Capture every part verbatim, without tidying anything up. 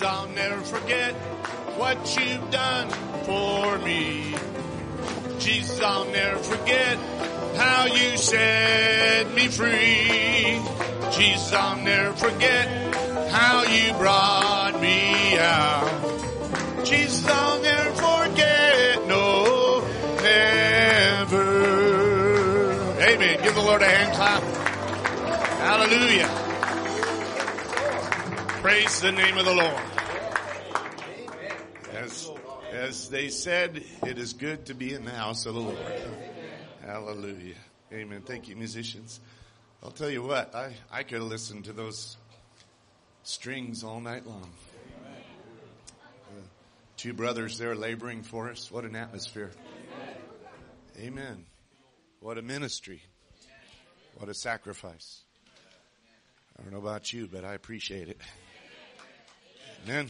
I'll never forget what you've done for me. Jesus, I'll never forget how you set me free. Jesus, I'll never forget how you brought me out. Jesus, I'll never forget, no, never. Amen. Give the Lord a hand clap. Hallelujah. Praise the name of the Lord. As, as they said, it is good to be in the house of the Lord. Hallelujah. Amen. Thank you, musicians. I'll tell you what, I, I could have listened to those strings all night long. Uh, two brothers there laboring for us. What an atmosphere. Amen. What a ministry. What a sacrifice. I don't know about you, but I appreciate it. Amen.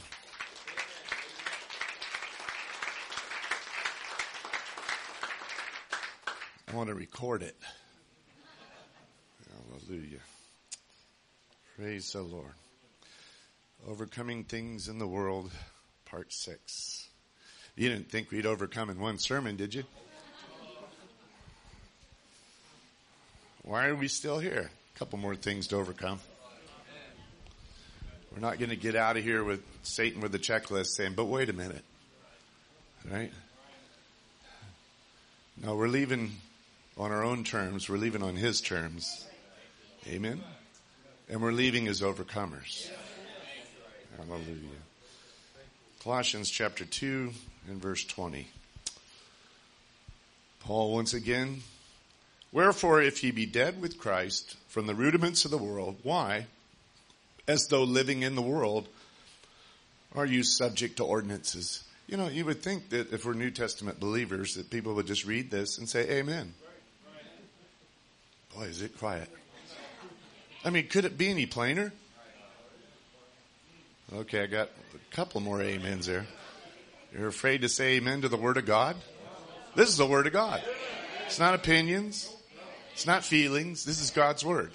I want to record it. Hallelujah. Praise the Lord. Overcoming things in the world, part six. You didn't think we'd overcome in one sermon, did you? Why are we still here? A couple more things to overcome. We're not going to get out of here with Satan with a checklist saying, but wait a minute. Right? No, we're leaving on our own terms. We're leaving on his terms. Amen? And we're leaving as overcomers. Hallelujah. Colossians chapter two and verse twenty. Paul once again. Wherefore, if ye be dead with Christ from the rudiments of the world, why, as though living in the world, are you subject to ordinances? You know, you would think that if we're New Testament believers, that people would just read this and say, amen. Boy, is it quiet. I mean, could it be any plainer? Okay, I got a couple more amens there. You're afraid to say amen to the Word of God? This is the Word of God. It's not opinions. It's not feelings. This is God's Word.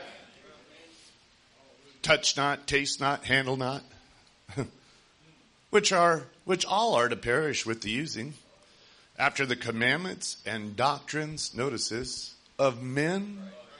Touch not, taste not, handle not. which are, which all are to perish with the using. After the commandments and doctrines, notice this, of men.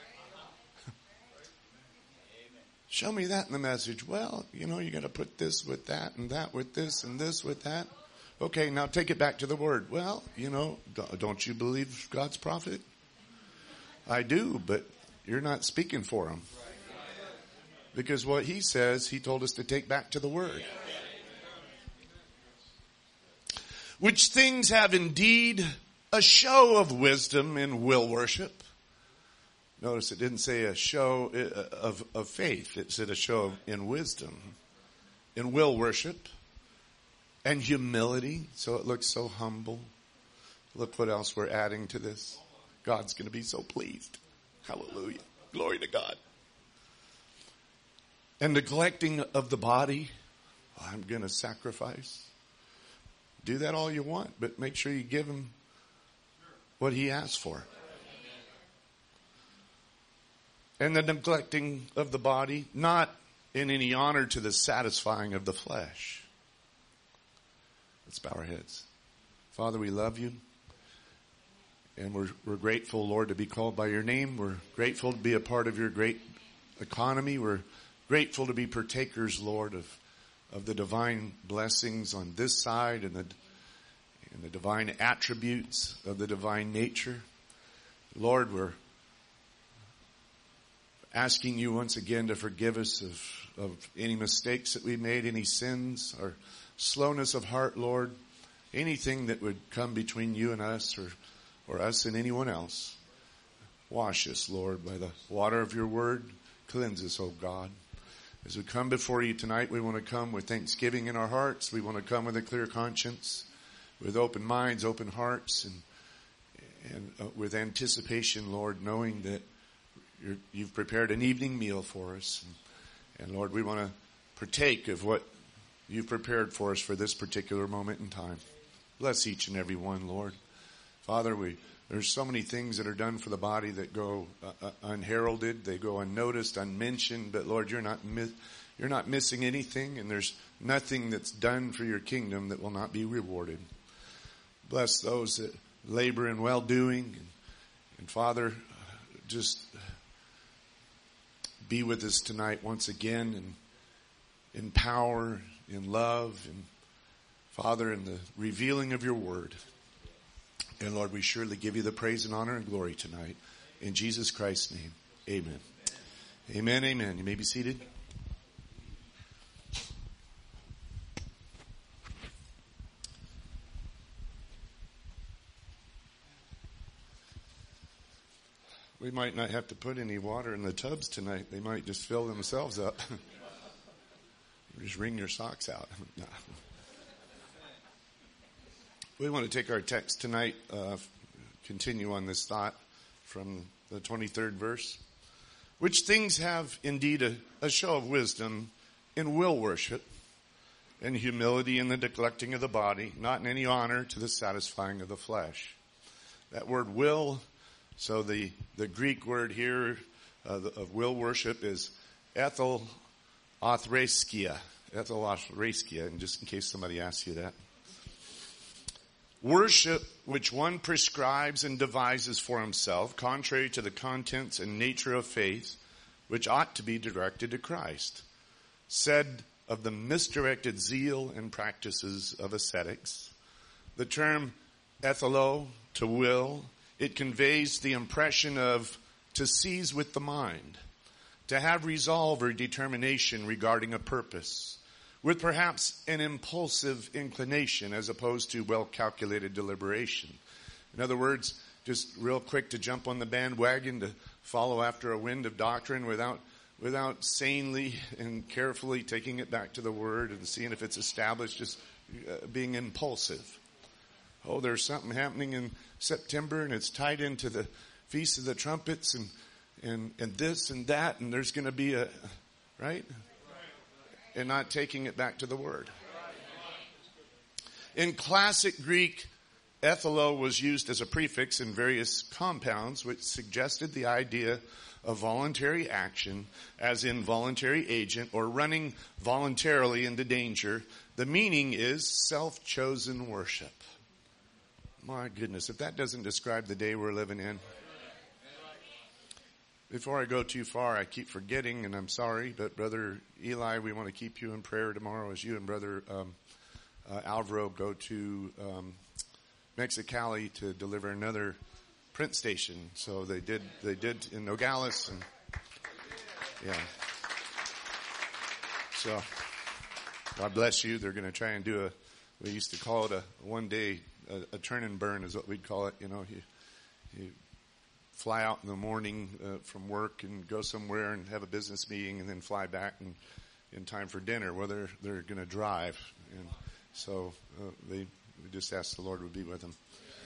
Show me that in the message. Well, you know, you got to put this with that and that with this and this with that. Okay, now take it back to the Word. Well, you know, don't you believe God's prophet? I do, but you're not speaking for him. Because what he says, he told us to take back to the Word. Which things have indeed a show of wisdom in will worship. Notice it didn't say a show of, of faith. It said a show in wisdom, in will worship, and humility. So it looks so humble. Look what else we're adding to this. God's going to be so pleased. Hallelujah. Glory to God. And neglecting of the body. I'm going to sacrifice. Do that all you want, but make sure you give him what he asks for. And the neglecting of the body, not in any honor to the satisfying of the flesh. Let's bow our heads. Father, we love you. And we're, we're grateful, Lord, to be called by your name. We're grateful to be a part of your great economy. We're grateful to be partakers, Lord, of, of the divine blessings on this side and the, and the divine attributes of the divine nature. Lord, we're asking you once again to forgive us of, of any mistakes that we made, any sins, or slowness of heart, Lord, anything that would come between you and us or, or us and anyone else. Wash us, Lord, by the water of your word. Cleanse us, O God. As we come before you tonight, we want to come with thanksgiving in our hearts. We want to come with a clear conscience, with open minds, open hearts, and, and uh, with anticipation, Lord, knowing that You're, you've prepared an evening meal for us. And, and Lord, we want to partake of what you've prepared for us for this particular moment in time. Bless each and every one, Lord. Father, we there's so many things that are done for the body that go uh, unheralded. They go unnoticed, unmentioned. But Lord, you're not mi- you're not missing anything. And there's nothing that's done for your kingdom that will not be rewarded. Bless those that labor in well-doing. And, and Father, just be with us tonight once again, and in power, in love, and Father, in the revealing of your word. And Lord, we surely give you the praise and honor and glory tonight. In Jesus Christ's name, amen. Amen, amen. You may be seated. We might not have to put any water in the tubs tonight. They might just fill themselves up. Just wring your socks out. No. We want to take our text tonight, uh, continue on this thought from the twenty-third verse. Which things have indeed a, a show of wisdom in will worship, and humility in the neglecting of the body, not in any honor to the satisfying of the flesh. That word will, so the, the Greek word here uh, the, of will worship is ethel athreskia. Ethel athreskia, and just in case somebody asks you that. Worship which one prescribes and devises for himself, contrary to the contents and nature of faith, which ought to be directed to Christ. Said of the misdirected zeal and practices of ascetics. The term ethelo, to will, it conveys the impression of to seize with the mind, to have resolve or determination regarding a purpose, with perhaps an impulsive inclination as opposed to well-calculated deliberation. In other words, just real quick to jump on the bandwagon, to follow after a wind of doctrine without without sanely and carefully taking it back to the Word and seeing if it's established, just uh, being impulsive. Oh, there's something happening in September and it's tied into the Feast of the Trumpets and, and, and this and that, and there's going to be a, right? And not taking it back to the Word. In classic Greek, ethelo was used as a prefix in various compounds, which suggested the idea of voluntary action, as in voluntary agent, or running voluntarily into danger. The meaning is self-chosen worship. My goodness, if that doesn't describe the day we're living in. Before I go too far, I keep forgetting, and I'm sorry, but Brother Eli, we want to keep you in prayer tomorrow as you and Brother um, uh, Alvaro go to um, Mexicali to deliver another print station. So they did they did in Nogales, and yeah. So God bless you. They're going to try and do a, we used to call it a one day, a, a turn and burn is what we'd call it. You know, you, you fly out in the morning uh, from work and go somewhere and have a business meeting and then fly back and in time for dinner. Well, they're, they're going to drive. And so uh, they we just ask the Lord would be with them.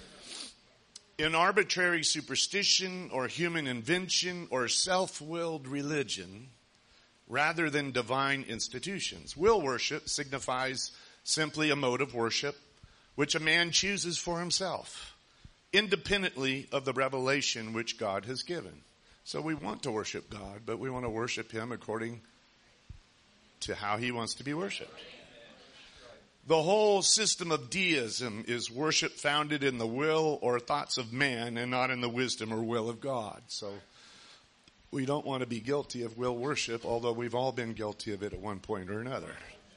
In arbitrary superstition or human invention or self-willed religion, rather than divine institutions, will worship signifies simply a mode of worship which a man chooses for himself, independently of the revelation which God has given. So we want to worship God, but we want to worship Him according to how He wants to be worshiped. The whole system of deism is worship founded in the will or thoughts of man and not in the wisdom or will of God. So we don't want to be guilty of will worship, although we've all been guilty of it at one point or another.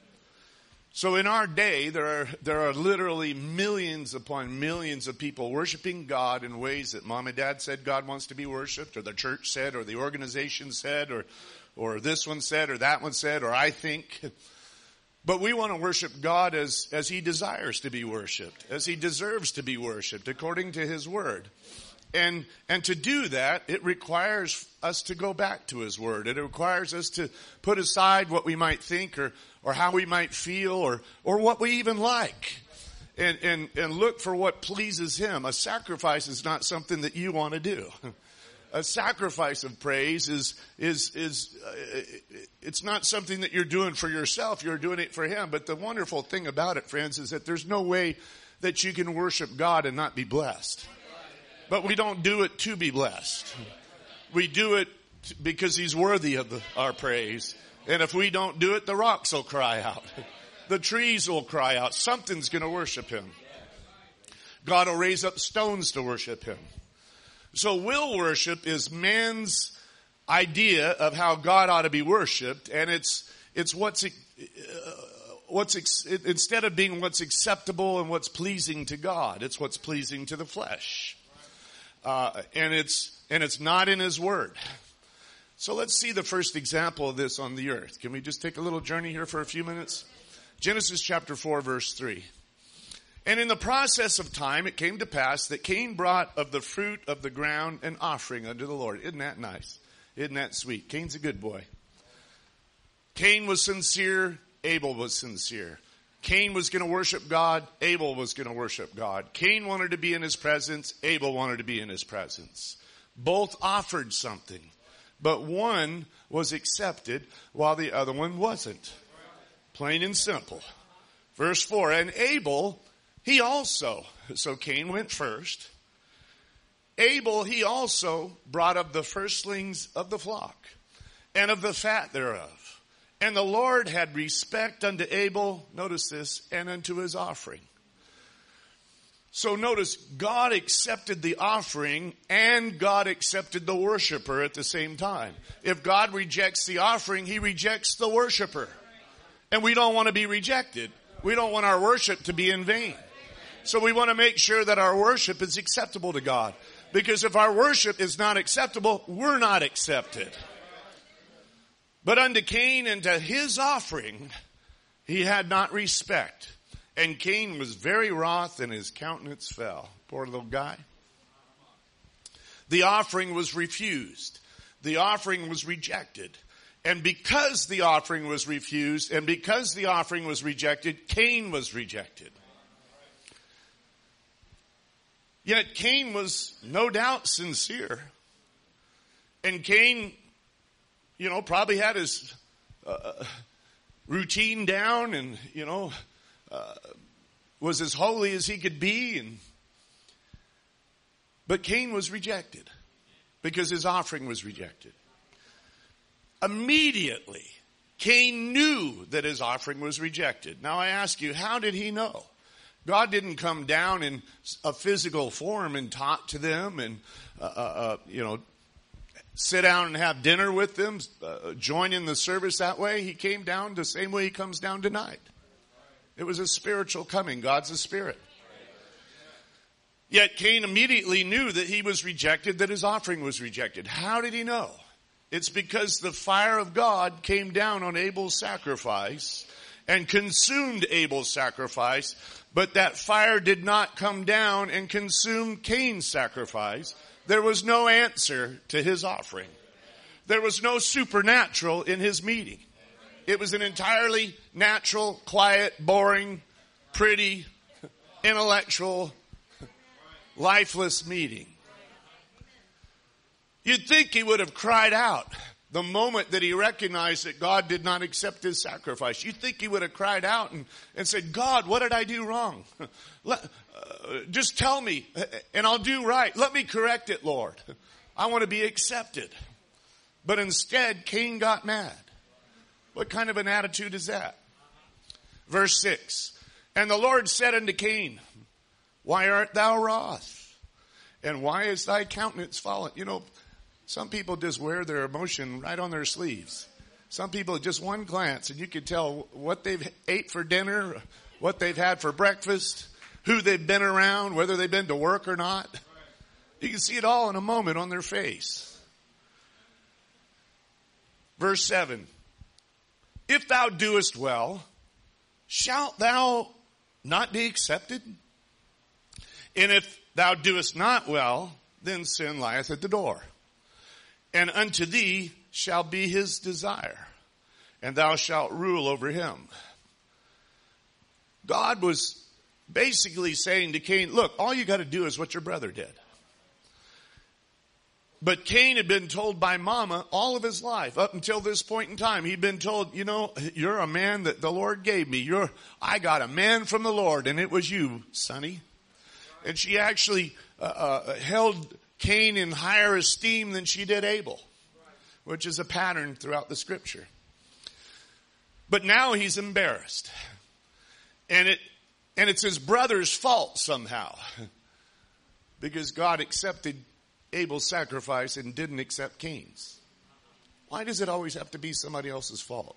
So in our day, there are there are literally millions upon millions of people worshiping God in ways that mom and dad said God wants to be worshiped, or the church said, or the organization said, or or this one said, or that one said, or I think. But we want to worship God as, as He desires to be worshiped, as He deserves to be worshiped, according to His Word. And and to do that, it requires us to go back to His Word. It requires us to put aside what we might think or, or how we might feel or, or what we even like. And, and, and look for what pleases Him. A sacrifice is not something that you want to do. A sacrifice of praise is, is, is, uh, it's not something that you're doing for yourself. You're doing it for Him. But the wonderful thing about it, friends, is that there's no way that you can worship God and not be blessed. But we don't do it to be blessed. We do it because He's worthy of the, our praise. And if we don't do it, the rocks will cry out. The trees will cry out. Something's going to worship him. God will raise up stones to worship him. So will worship is man's idea of how God ought to be worshiped, and it's it's what's uh, what's ex- instead of being what's acceptable and what's pleasing to God, it's what's pleasing to the flesh, uh, and it's and it's not in His Word. So let's see the first example of this on the earth. Can we just take a little journey here for a few minutes? Genesis chapter four, verse three. And in the process of time, it came to pass that Cain brought of the fruit of the ground an offering unto the Lord. Isn't that nice? Isn't that sweet? Cain's a good boy. Cain was sincere. Abel was sincere. Cain was going to worship God. Abel was going to worship God. Cain wanted to be in his presence. Abel wanted to be in his presence. Both offered something, but one was accepted while the other one wasn't. Plain and simple. Verse four, and Abel, he also, so Cain went first. Abel, he also brought of the firstlings of the flock and of the fat thereof. And the Lord had respect unto Abel, notice this, and unto his offering. So notice, God accepted the offering and God accepted the worshiper at the same time. If God rejects the offering, he rejects the worshiper. And we don't want to be rejected. We don't want our worship to be in vain. So we want to make sure that our worship is acceptable to God. Because if our worship is not acceptable, we're not accepted. But unto Cain and to his offering, he had not respect. And Cain was very wroth and his countenance fell. Poor little guy. The offering was refused. The offering was rejected. And because the offering was refused and because the offering was rejected, Cain was rejected. Yet Cain was no doubt sincere. And Cain, you know, probably had his uh, routine down and, you know, uh, was as holy as he could be. And But Cain was rejected because his offering was rejected. Immediately, Cain knew that his offering was rejected. Now I ask you, how did he know? God didn't come down in a physical form and talk to them and, uh, uh, you know, sit down and have dinner with them, uh, join in the service that way. He came down the same way he comes down tonight. It was a spiritual coming. God's a spirit. Yet Cain immediately knew that he was rejected, that his offering was rejected. How did he know? It's because the fire of God came down on Abel's sacrifice and consumed Abel's sacrifice, but that fire did not come down and consume Cain's sacrifice. There was no answer to his offering. There was no supernatural in his meeting. It was an entirely natural, quiet, boring, pretty, intellectual, lifeless meeting. You'd think he would have cried out the moment that he recognized that God did not accept his sacrifice. You'd think he would have cried out and, and said, God, what did I do wrong? Let, uh, just tell me and I'll do right. Let me correct it, Lord. I want to be accepted. But instead, Cain got mad. What kind of an attitude is that? Verse six, and the Lord said unto Cain, why art thou wroth? And why is thy countenance fallen? You know, some people just wear their emotion right on their sleeves. Some people, just one glance, and you can tell what they've ate for dinner, what they've had for breakfast, who they've been around, whether they've been to work or not. You can see it all in a moment on their face. Verse seven, if thou doest well, shalt thou not be accepted? And if thou doest not well, then sin lieth at the door. And unto thee shall be his desire, and thou shalt rule over him. God was basically saying to Cain, look, all you got to do is what your brother did. But Cain had been told by mama all of his life, up until this point in time, he'd been told, you know, you're a man that the Lord gave me. You're, I got a man from the Lord, and it was you, sonny. And she actually uh, uh, held Cain in higher esteem than she did Abel, which is a pattern throughout the scripture. But now he's embarrassed. And it and it's his brother's fault somehow. Because God accepted Abel's sacrifice and didn't accept Cain's. Why does it always have to be somebody else's fault?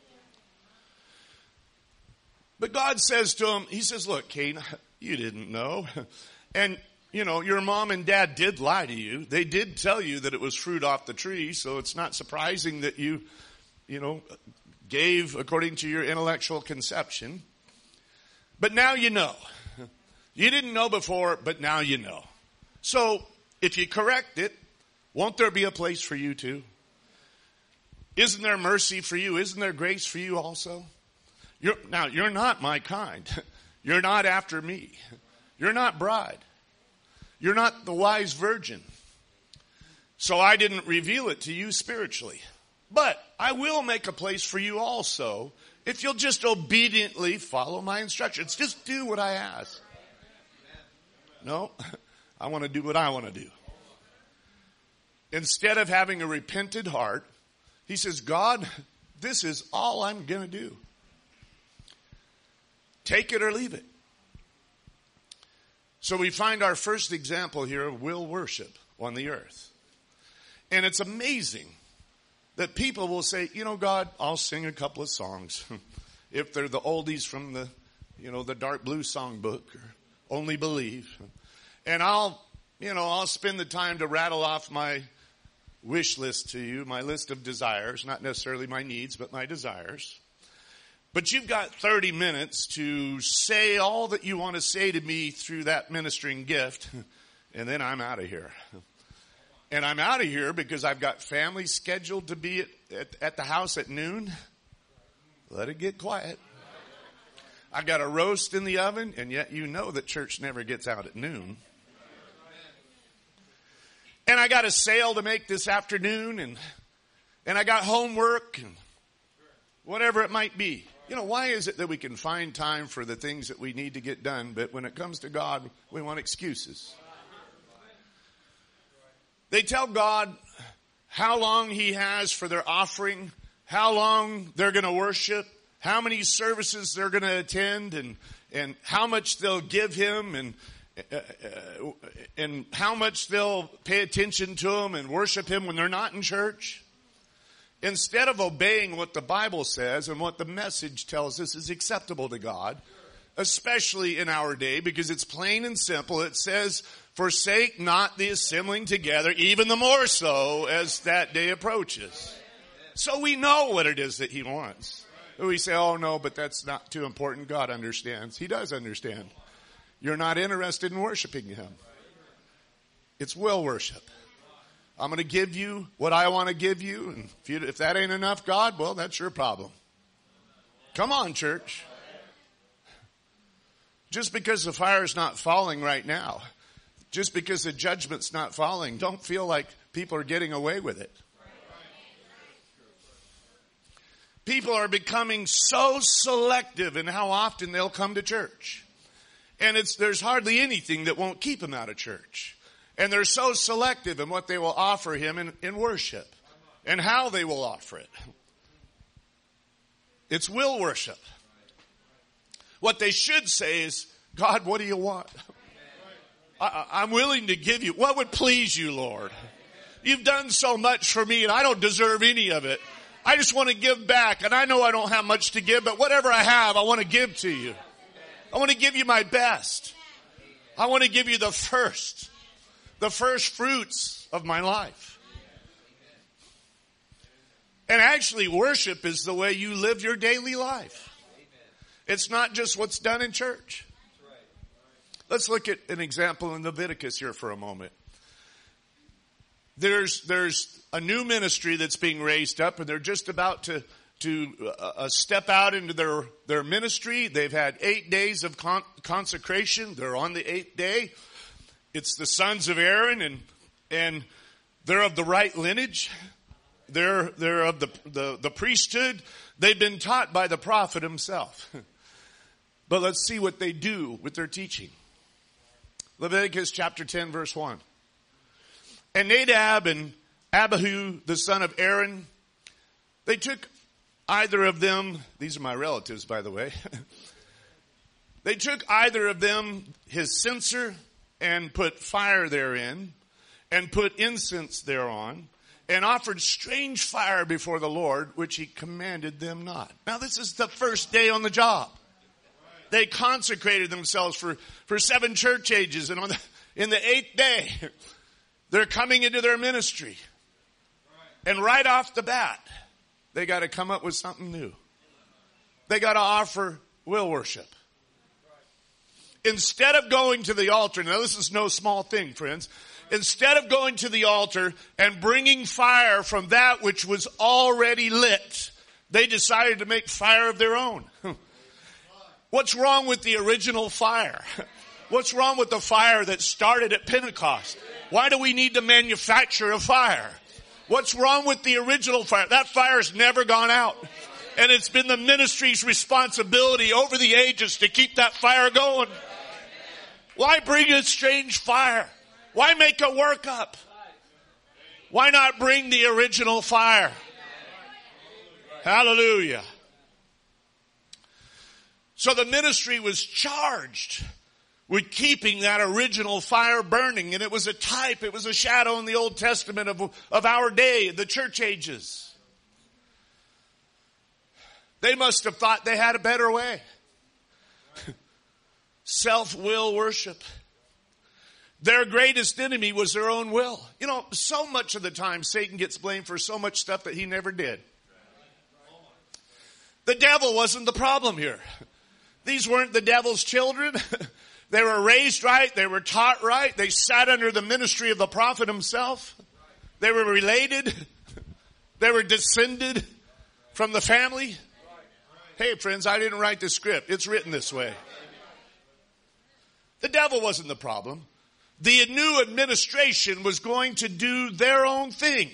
But God says to him, he says, look, Cain, you didn't know. And, you know, your mom and dad did lie to you. They did tell you that it was fruit off the tree. So it's not surprising that you, you know, gave according to your intellectual conception. But now you know. You didn't know before, but now you know. So if you correct it, won't there be a place for you too? Isn't there mercy for you? Isn't there grace for you also? You're, now, you're not my kind. You're not after me. You're not bride. You're not the wise virgin. So I didn't reveal it to you spiritually. But I will make a place for you also if you'll just obediently follow my instructions. Just do what I ask. No, I want to do what I want to do. Instead of having a repentant heart, he says, God, this is all I'm going to do. Take it or leave it. So we find our first example here of will worship on the earth. And it's amazing that people will say, you know, God, I'll sing a couple of songs. If they're the oldies from the, you know, the dark blue songbook or Only Believe. And I'll, you know, I'll spend the time to rattle off my wish list to you, my list of desires, not necessarily my needs, but my desires. But you've got thirty minutes to say all that you want to say to me through that ministering gift, and then I'm out of here. And I'm out of here because I've got family scheduled to be at, at, at the house at noon. Let it get quiet. I got a roast in the oven, and yet you know that church never gets out at noon. And I got a sale to make this afternoon, and and I got homework, and whatever it might be. You know, why is it that we can find time for the things that we need to get done, but when it comes to God, we want excuses? They tell God how long he has for their offering, how long they're going to worship, how many services they're going to attend, and, and how much they'll give him, and uh, uh, and how much they'll pay attention to him and worship him when they're not in church. Instead of obeying what the Bible says and what the message tells us is acceptable to God, especially in our day, because it's plain and simple. It says, forsake not the assembling together, even the more so as that day approaches. So we know what it is that he wants. We say, oh no, but that's not too important. God understands. He does understand. You're not interested in worshiping him. It's will worship. I'm going to give you what I want to give you. And if, you, if that ain't enough, God, well, that's your problem. Come on, church. Just because the fire's not falling right now, just because the judgment's not falling, don't feel like people are getting away with it. People are becoming so selective in how often they'll come to church. And it's there's hardly anything that won't keep them out of church. And they're so selective in what they will offer him in, in worship and how they will offer it. It's will worship. What they should say is, God, what do you want? I, I'm willing to give you. What would please you, Lord? You've done so much for me and I don't deserve any of it. I just want to give back, and I know I don't have much to give, but whatever I have, I want to give to you. I want to give you my best. I want to give you the first. The first fruits of my life. And actually, worship is the way you live your daily life. It's not just what's done in church. Let's look at an example in Leviticus here for a moment. There's there's a new ministry that's being raised up, and they're just about to to uh, step out into their their ministry. They've had eight days of con- consecration. They're on the eighth day. It's the sons of Aaron, and and they're of the right lineage. They're they're of the, the, the priesthood. They've been taught by the prophet himself. But let's see what they do with their teaching. Leviticus chapter ten, verse one. And Nadab and Abihu, the son of Aaron, they took either of them, these are my relatives, by the way, They took either of them his censer and put fire therein and put incense thereon and offered strange fire before the Lord, which he commanded them not. Now this is the first day on the job. They consecrated themselves for, for seven church ages, and on the, in the eighth day, they're coming into their ministry. And right off the bat, they got to come up with something new. They got to offer will worship. Instead of going to the altar, now this is no small thing, friends. Instead of going to the altar and bringing fire from that which was already lit, they decided to make fire of their own. What's wrong with the original fire? What's wrong with the fire that started at Pentecost? Why do we need to manufacture a fire? What's wrong with the original fire? That fire's never gone out. And it's been the ministry's responsibility over the ages to keep that fire going. Why bring a strange fire? Why make a workup? Why not bring the original fire? Hallelujah. So the ministry was charged with keeping that original fire burning. And it was a type, it was a shadow in the Old Testament of, of our day, the church ages. They must have thought they had a better way. Self-will worship. Their greatest enemy was their own will. You know, so much of the time Satan gets blamed for so much stuff that he never did. The devil wasn't the problem here. These weren't the devil's children. They were raised right. They were taught right. They sat under the ministry of the prophet himself. They were related. They were descended from the family. Hey, friends, I didn't write the script. It's written this way. The devil wasn't the problem. The new administration was going to do their own thing.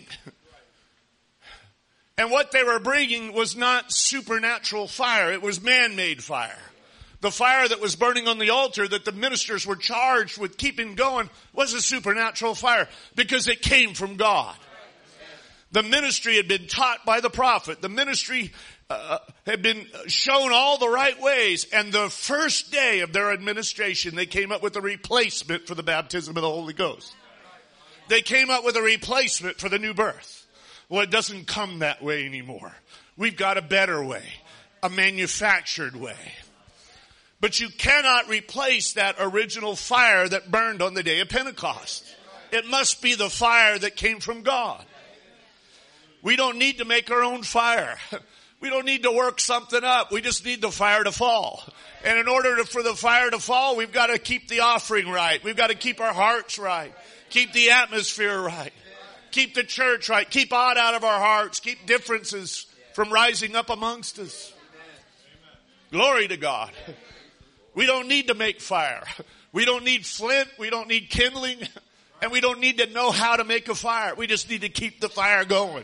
And what they were bringing was not supernatural fire. It was man-made fire. The fire that was burning on the altar that the ministers were charged with keeping going was a supernatural fire because it came from God. The ministry had been taught by the prophet. The ministry uh, had been shown all the right ways. And the first day of their administration, they came up with a replacement for the baptism of the Holy Ghost. They came up with a replacement for the new birth. Well, it doesn't come that way anymore. We've got a better way, a manufactured way. But you cannot replace that original fire that burned on the day of Pentecost. It must be the fire that came from God. We don't need to make our own fire. We don't need to work something up. We just need the fire to fall. And in order to, for the fire to fall, we've got to keep the offering right. We've got to keep our hearts right. Keep the atmosphere right. Keep the church right. Keep odd out of our hearts. Keep differences from rising up amongst us. Glory to God. We don't need to make fire. We don't need flint. We don't need kindling. And we don't need to know how to make a fire. We just need to keep the fire going.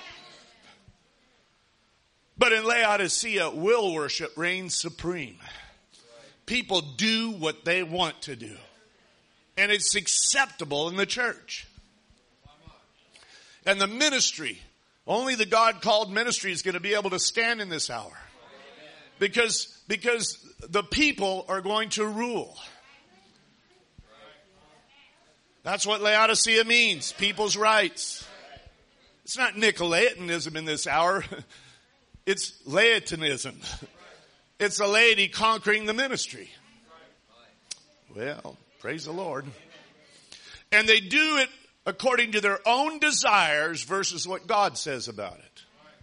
But in Laodicea, will worship reigns supreme. People do what they want to do. And it's acceptable in the church. And the ministry, only the God-called ministry is going to be able to stand in this hour. Because, because the people are going to rule. That's what Laodicea means, people's rights. It's not Nicolaitanism in this hour. It's Laotianism. It's a laity conquering the ministry. Well, praise the Lord. And they do it according to their own desires versus what God says about it.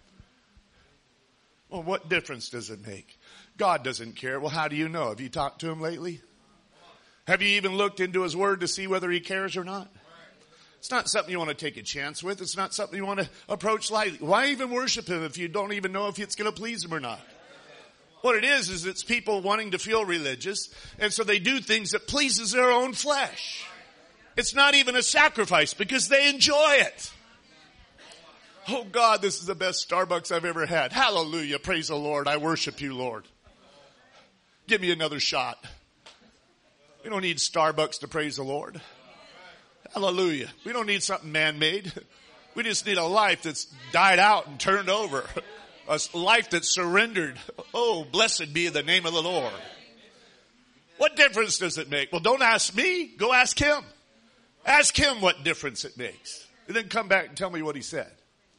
Well, what difference does it make? God doesn't care. Well, how do you know? Have you talked to him lately? Have you even looked into his word to see whether he cares or not? It's not something you want to take a chance with. It's not something you want to approach lightly. Why even worship him if you don't even know if it's going to please him or not? What it is, is it's people wanting to feel religious, and so they do things that pleases their own flesh. It's not even a sacrifice because they enjoy it. Oh God, this is the best Starbucks I've ever had. Hallelujah. Praise the Lord. I worship you, Lord. Give me another shot. We don't need Starbucks to praise the Lord. Hallelujah. We don't need something man-made. We just need a life that's died out and turned over. A life that's surrendered. Oh, blessed be the name of the Lord. What difference does it make? Well, don't ask me. Go ask him. Ask him what difference it makes. And then come back and tell me what he said.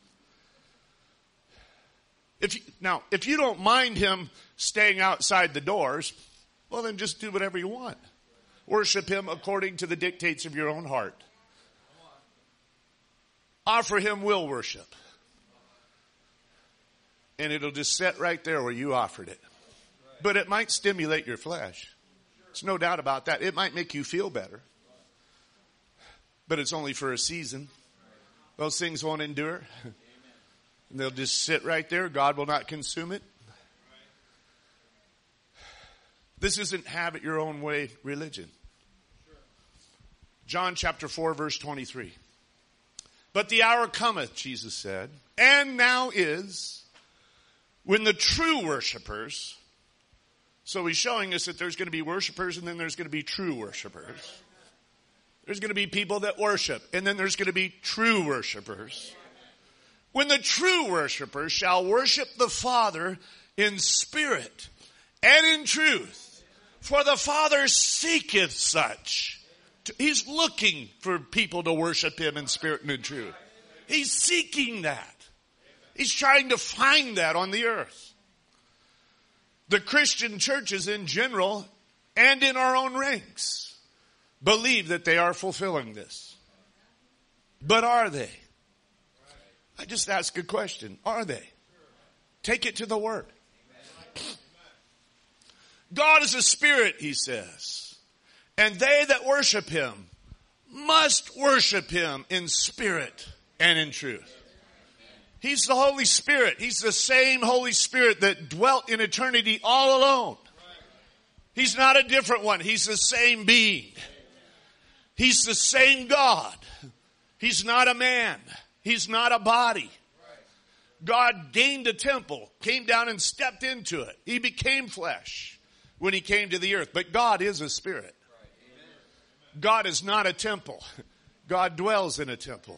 If you, now, if you don't mind him staying outside the doors, well, then just do whatever you want. Worship him according to the dictates of your own heart. Offer him will worship. And it'll just sit right there where you offered it. But it might stimulate your flesh. There's no doubt about that. It might make you feel better. But it's only for a season. Those things won't endure. And they'll just sit right there. God will not consume it. This isn't have it your own way religion. John chapter four verse twenty-three. But the hour cometh, Jesus said, and now is, when the true worshipers, so he's showing us that there's going to be worshipers and then there's going to be true worshipers. There's going to be people that worship and then there's going to be true worshipers. When the true worshipers shall worship the Father in spirit and in truth, for the Father seeketh such. He's looking for people to worship him in spirit and in truth. He's seeking that. He's trying to find that on the earth. The Christian churches in general and in our own ranks believe that they are fulfilling this. But are they? I just ask a question. Are they? Take it to the Word. God is a spirit, he says. And they that worship him must worship him in spirit and in truth. He's the Holy Spirit. He's the same Holy Spirit that dwelt in eternity all alone. He's not a different one. He's the same being. He's the same God. He's not a man. He's not a body. God gained a temple, came down and stepped into it. He became flesh when he came to the earth. But God is a spirit. God is not a temple. God dwells in a temple.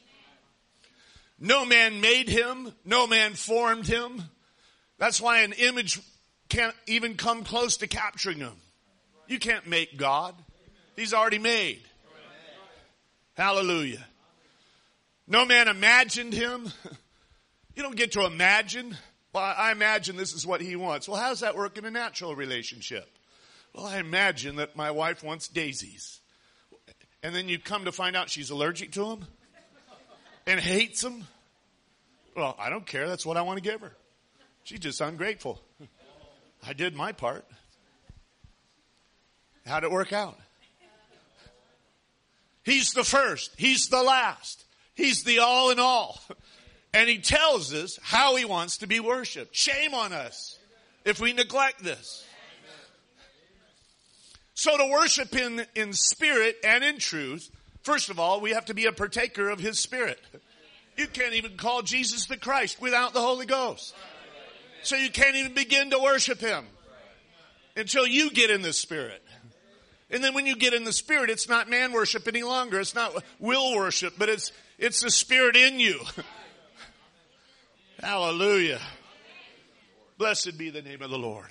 No man made him. No man formed him. That's why an image can't even come close to capturing him. You can't make God. He's already made. Hallelujah. No man imagined him. You don't get to imagine. Well, I imagine this is what he wants. Well, how does that work in a natural relationship? Well, I imagine that my wife wants daisies. And then you come to find out she's allergic to them and hates them. Well, I don't care. That's what I want to give her. She's just ungrateful. I did my part. How'd it work out? He's the first. He's the last. He's the all in all. And he tells us how he wants to be worshiped. Shame on us if we neglect this. So to worship him in spirit and in truth, first of all, we have to be a partaker of his spirit. You can't even call Jesus the Christ without the Holy Ghost. So you can't even begin to worship him until you get in the spirit. And then when you get in the spirit, it's not man worship any longer. It's not will worship, but it's it's the spirit in you. Hallelujah. Blessed be the name of the Lord.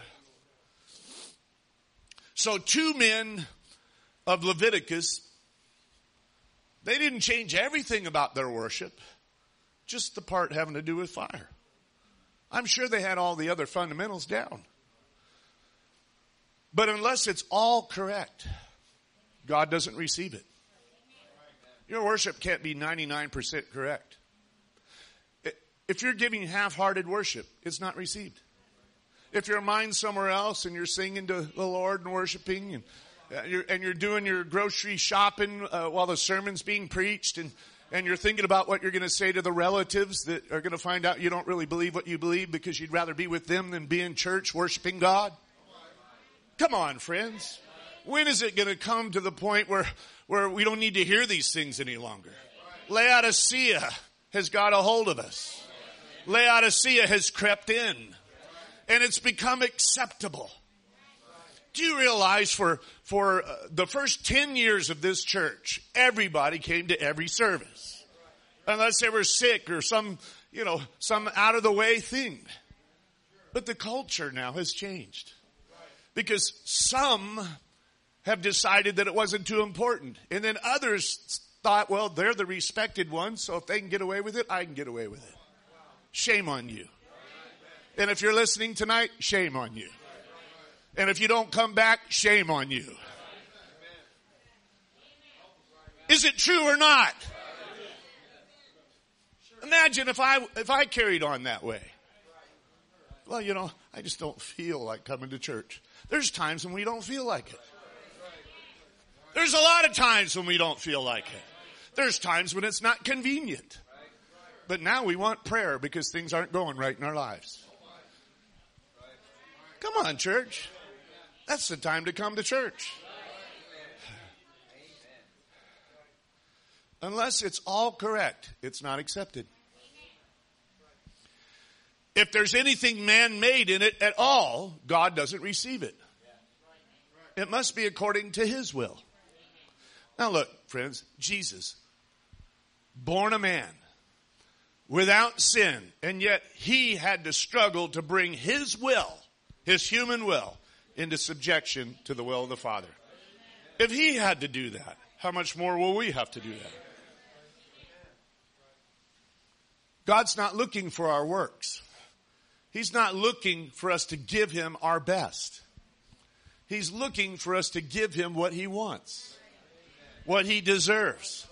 So two men of Leviticus, they didn't change everything about their worship, just the part having to do with fire. I'm sure they had all the other fundamentals down. But unless it's all correct, God doesn't receive it. Your worship can't be ninety-nine percent correct. If you're giving half-hearted worship, it's not received. If your mind's somewhere else and you're singing to the Lord and worshiping and you're, and you're doing your grocery shopping uh, while the sermon's being preached and, and you're thinking about what you're going to say to the relatives that are going to find out you don't really believe what you believe because you'd rather be with them than be in church worshiping God. Come on, friends. When is it going to come to the point where, where we don't need to hear these things any longer? Laodicea has got a hold of us. Laodicea has crept in. And it's become acceptable. Do you realize for, for uh, the first ten years of this church, everybody came to every service. Unless they were sick or some, you know, some out of the way thing. But the culture now has changed. Because some have decided that it wasn't too important. And then others thought, well, they're the respected ones, so if they can get away with it, I can get away with it. Shame on you. And if you're listening tonight, shame on you. And if you don't come back, shame on you. Is it true or not? Imagine if I if I carried on that way. Well, you know, I just don't feel like coming to church. There's times when we don't feel like it. There's a lot of times when we don't feel like it. There's times when it's not convenient. But now we want prayer because things aren't going right in our lives. Come on, church. That's the time to come to church. Unless it's all correct, it's not accepted. If there's anything man-made in it at all, God doesn't receive it. It must be according to His will. Now look, friends, Jesus, born a man, without sin, and yet He had to struggle to bring His will, His human will, into subjection to the will of the Father. If He had to do that, how much more will we have to do that? God's not looking for our works. He's not looking for us to give Him our best. He's looking for us to give Him what He wants, what He deserves.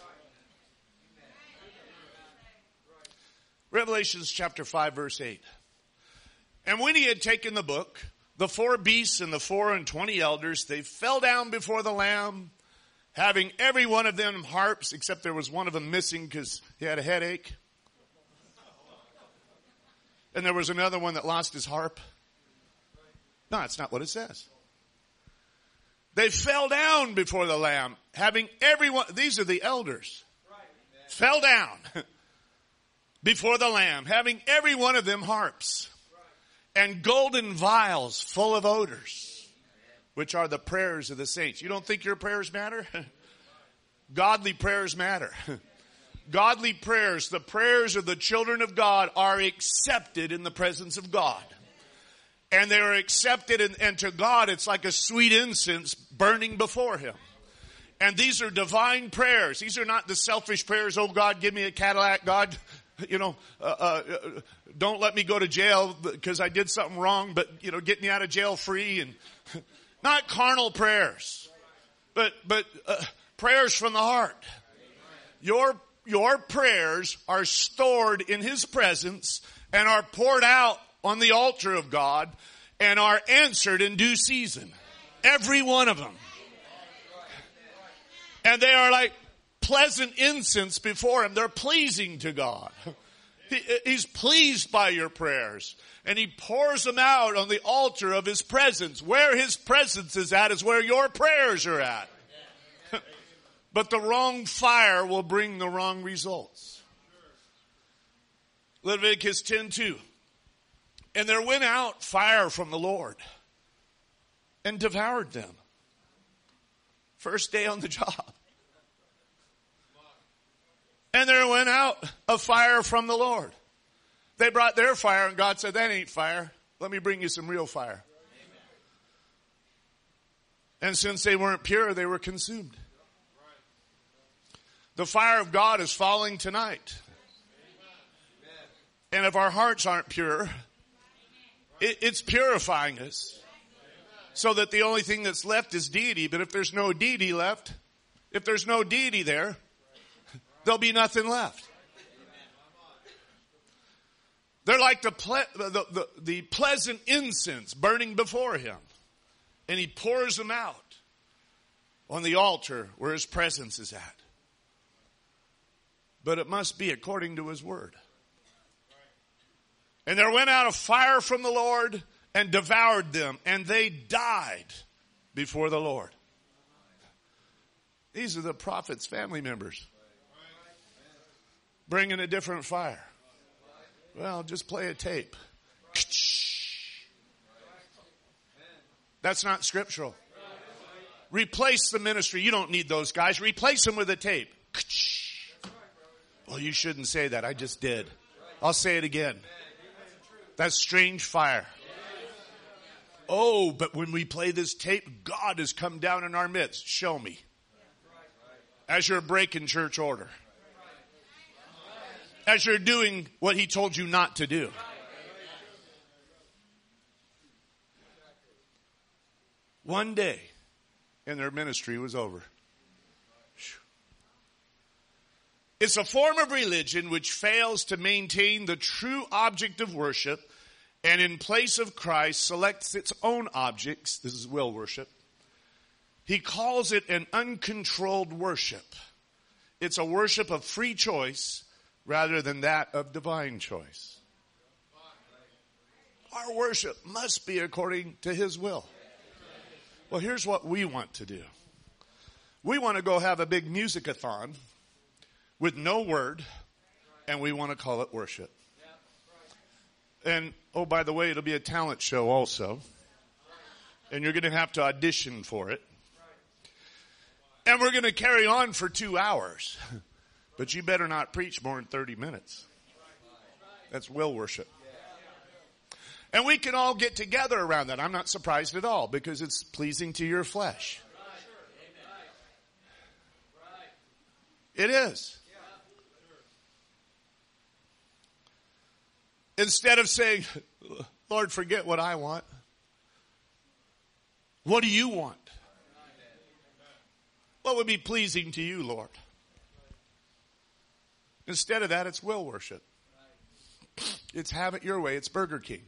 Revelations chapter five, verse eight. And when He had taken the book, the four beasts and the four and twenty elders, they fell down before the Lamb, having every one of them harps, except there was one of them missing because he had a headache. And there was another one that lost his harp. No, that's not what it says. They fell down before the Lamb, having everyone, these are the elders, fell down before the Lamb, having every one of them harps and golden vials full of odors, which are the prayers of the saints. You don't think your prayers matter? Godly prayers matter. Godly prayers, the prayers of the children of God, are accepted in the presence of God. And they are accepted, and, and to God it's like a sweet incense burning before Him. And these are divine prayers. These are not the selfish prayers, oh God, give me a Cadillac. God, you know, uh, uh, don't let me go to jail because I did something wrong, but, you know, get me out of jail free. And not carnal prayers, but, but uh, prayers from the heart. Your Your prayers are stored in His presence and are poured out on the altar of God and are answered in due season. Every one of them. And they are like pleasant incense before Him. They're pleasing to God. He, he's pleased by your prayers. And He pours them out on the altar of His presence. Where His presence is at is where your prayers are at. But the wrong fire will bring the wrong results. Leviticus ten two. And there went out fire from the Lord and devoured them. First day on the job. And there went out a fire from the Lord. They brought their fire and God said, that ain't fire. Let me bring you some real fire. And since they weren't pure, they were consumed. The fire of God is falling tonight. And if our hearts aren't pure, it, it's purifying us. So that the only thing that's left is deity. But if there's no deity left, if there's no deity there, there'll be nothing left. They're like the, ple- the, the, the pleasant incense burning before Him. And He pours them out on the altar where His presence is at. But it must be according to His word. And there went out a fire from the Lord and devoured them, and they died before the Lord. These are the prophet's family members. Bringing a different fire. Well, just play a tape. That's not scriptural. Replace the ministry. You don't need those guys. Replace them with a tape. Well, you shouldn't say that. I just did. I'll say it again. That's strange fire. Oh, but when we play this tape, God has come down in our midst. Show me. As you're breaking church order. As you're doing what he told you not to do. One day, and their ministry was over. It's a form of religion which fails to maintain the true object of worship and in place of Christ selects its own objects. This is will worship. He calls it an uncontrolled worship. It's a worship of free choice rather than that of divine choice. Our worship must be according to his will. Well, here's what we want to do. We want to go have a big music-a-thon with no word, and we want to call it worship. And, oh, by the way, it'll be a talent show also. And you're going to have to audition for it. And we're going to carry on for two hours. But you better not preach more than thirty minutes. That's will worship. And we can all get together around that. I'm not surprised at all because it's pleasing to your flesh. It is. Instead of saying, Lord, forget what I want. What do you want? What would be pleasing to you, Lord? Instead of that, it's will worship. It's have it your way. It's Burger King.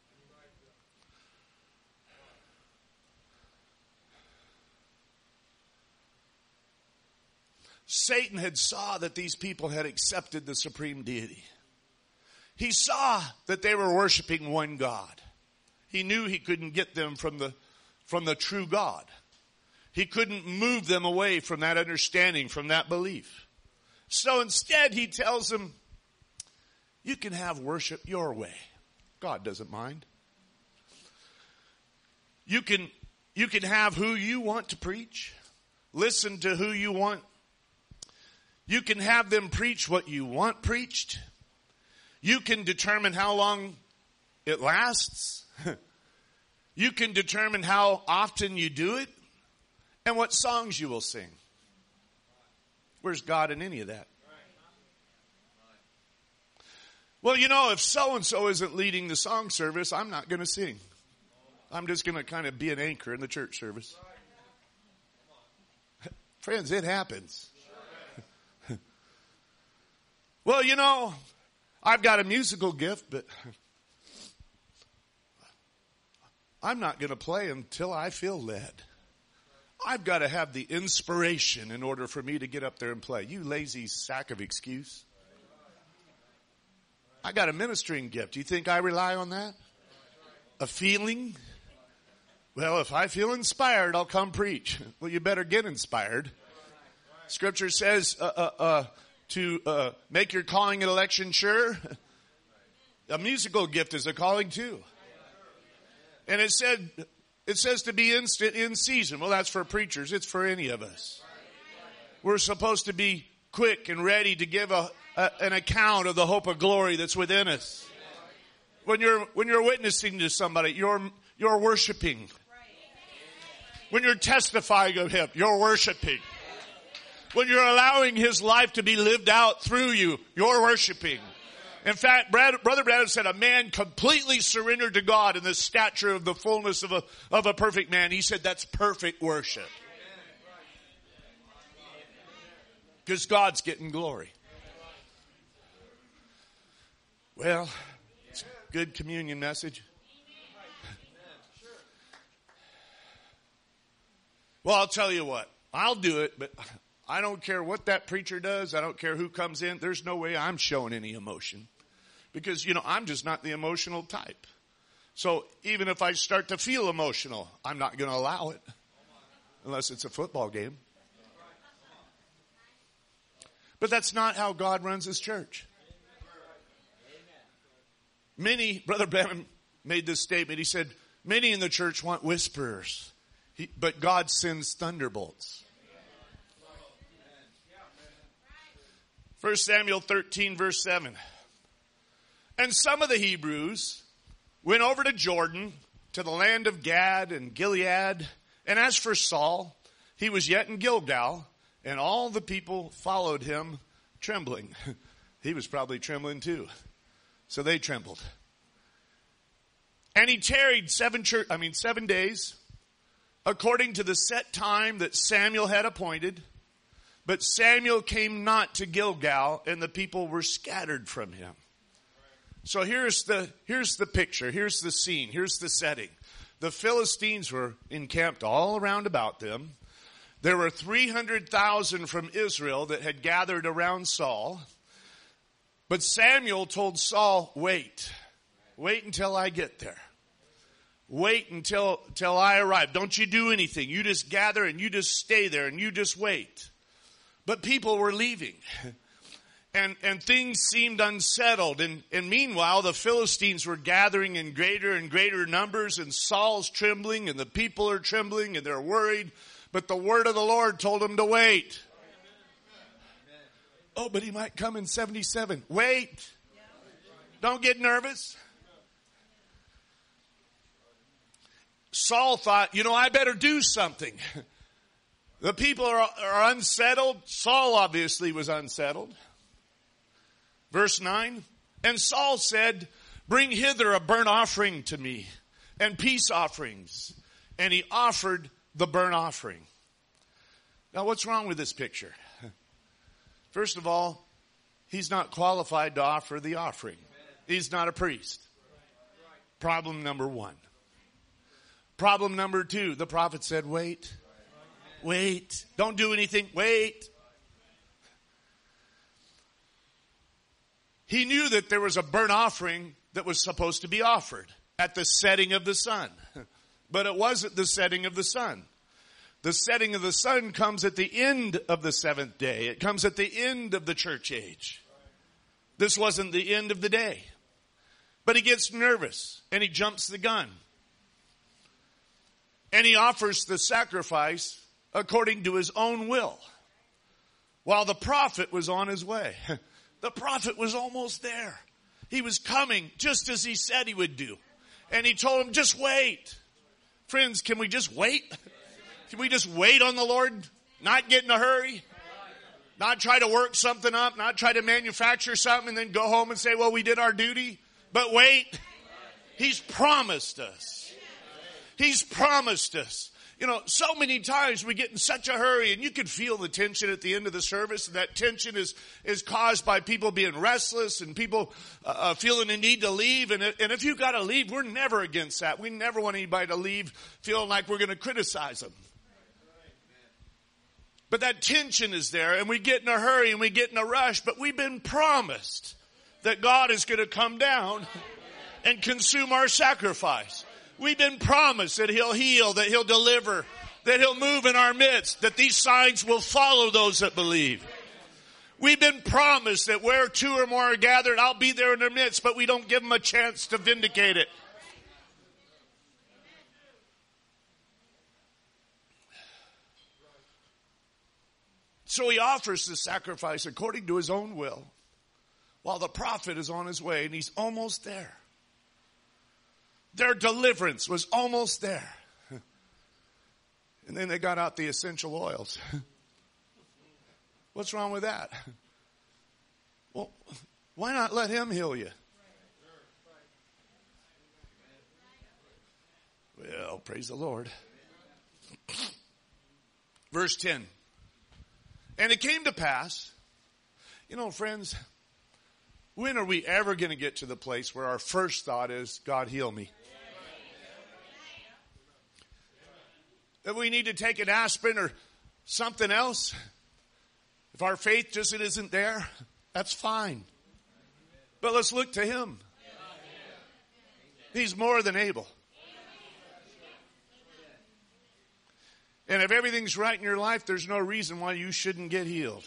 Satan had saw that these people had accepted the supreme deity. He saw that they were worshiping one God. He knew he couldn't get them from the, from the true God. He couldn't move them away from that understanding, from that belief. So instead he tells them, you can have worship your way. God doesn't mind. You can, you can have who you want to preach. Listen to who you want. You can have them preach what you want preached. You can determine how long it lasts. You can determine how often you do it and what songs you will sing. Where's God in any of that? Well, you know, if so-and-so isn't leading the song service, I'm not going to sing. I'm just going to kind of be an anchor in the church service. Friends, it happens. Well, you know, I've got a musical gift, but I'm not going to play until I feel led. I've got to have the inspiration in order for me to get up there and play. You lazy sack of excuse. I got a ministering gift. Do you think I rely on that? A feeling? Well, if I feel inspired, I'll come preach. Well, you better get inspired. Scripture says uh, uh, uh, to uh, make your calling and election sure. A musical gift is a calling too. And it said, it says to be instant in season. Well, that's for preachers. It's for any of us. We're supposed to be quick and ready to give a, a an account of the hope of glory that's within us. When you're when you're witnessing to somebody, you're you're worshiping. When you're testifying of him, you're worshiping. When you're allowing his life to be lived out through you, you're worshiping. In fact, Brad, Brother Branham said a man completely surrendered to God in the stature of the fullness of a, of a perfect man. He said that's perfect worship. Because God's getting glory. Well, it's a good communion message. Well, I'll tell you what. I'll do it, but I don't care what that preacher does. I don't care who comes in. There's no way I'm showing any emotion. Because, you know, I'm just not the emotional type. So even if I start to feel emotional, I'm not going to allow it. Unless it's a football game. But that's not how God runs his church. Many, Brother Branham made this statement. He said, many in the church want whisperers. He, but God sends thunderbolts. First Samuel thirteen, verse seven. And some of the Hebrews went over to Jordan to the land of Gad and Gilead. And as for Saul, he was yet in Gilgal, and all the people followed him trembling. He was probably trembling too. So they trembled. And he tarried seven church, I mean seven days, according to the set time that Samuel had appointed. But Samuel came not to Gilgal, and the people were scattered from him. So here's the, here's the picture. Here's the scene. Here's the setting. The Philistines were encamped all around about them. There were three hundred thousand from Israel that had gathered around Saul. But Samuel told Saul, wait. Wait until I get there. Wait until, until I arrive. Don't you do anything. You just gather and you just stay there and you just wait. But people were leaving. And, and things seemed unsettled. And, and meanwhile, the Philistines were gathering in greater and greater numbers. And Saul's trembling and the people are trembling and they're worried. But the word of the Lord told them to wait. Oh, but he might come in seventy-seven. Wait. Don't get nervous. Saul thought, you know, I better do something. The people are, are unsettled. Saul obviously was unsettled. Verse nine. And Saul said, bring hither a burnt offering to me and peace offerings. And he offered the burnt offering. Now what's wrong with this picture? First of all, he's not qualified to offer the offering. He's not a priest. Problem number one. Problem number two, the prophet said, wait, wait, don't do anything, wait. He knew that there was a burnt offering that was supposed to be offered at the setting of the sun. But it wasn't the setting of the sun. The setting of the sun comes at the end of the seventh day. It comes at the end of the church age. This wasn't the end of the day. But he gets nervous and he jumps the gun. And he offers the sacrifice according to his own will. While the prophet was on his way. The prophet was almost there. He was coming just as he said he would do. And he told him, just wait. Friends, can we just wait? Can we just wait on the Lord? Not get in a hurry? Not try to work something up? Not try to manufacture something and then go home and say, well, we did our duty. But wait. He's promised us. He's promised us. You know, so many times we get in such a hurry, and you can feel the tension at the end of the service. And that tension is, is caused by people being restless and people uh, feeling the need to leave. And, and if you've got to leave, we're never against that. We never want anybody to leave feeling like we're going to criticize them. But that tension is there, and we get in a hurry and we get in a rush. But we've been promised that God is going to come down and consume our sacrifice. We've been promised that he'll heal, that he'll deliver, that he'll move in our midst, that these signs will follow those that believe. We've been promised that where two or more are gathered, I'll be there in their midst, but we don't give them a chance to vindicate it. So he offers the sacrifice according to his own will, while the prophet is on his way, and he's almost there. Their deliverance was almost there. And then they got out the essential oils. What's wrong with that? Well, why not let him heal you? Well, praise the Lord. Verse ten. And it came to pass, you know, friends, when are we ever going to get to the place where our first thought is, God, heal me? That we need to take an aspirin or something else? If our faith just isn't there, that's fine. But let's look to him. He's more than able. And if everything's right in your life, there's no reason why you shouldn't get healed.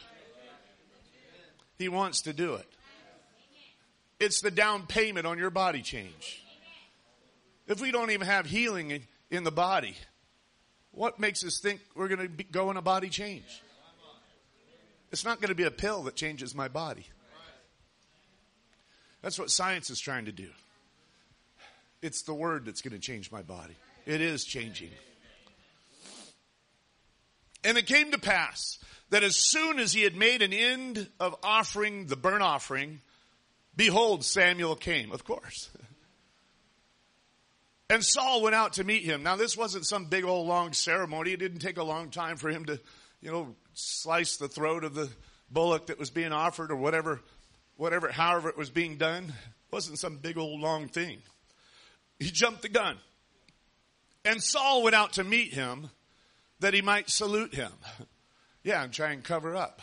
He wants to do it. It's the down payment on your body change. If we don't even have healing in, in the body, what makes us think we're going to go in a body change? It's not going to be a pill that changes my body. That's what science is trying to do. It's the word that's going to change my body. It is changing. And it came to pass that as soon as he had made an end of offering the burnt offering, behold, Samuel came, of course. And Saul went out to meet him. Now, this wasn't some big old long ceremony. It didn't take a long time for him to, you know, slice the throat of the bullock that was being offered or whatever, whatever, however it was being done. It wasn't some big old long thing. He jumped the gun. And Saul went out to meet him that he might salute him. Yeah, and try and cover up.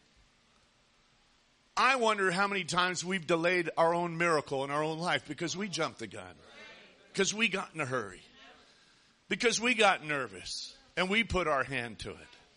I wonder how many times we've delayed our own miracle in our own life because we jumped the gun. Because we got in a hurry. Because we got nervous. And we put our hand to it.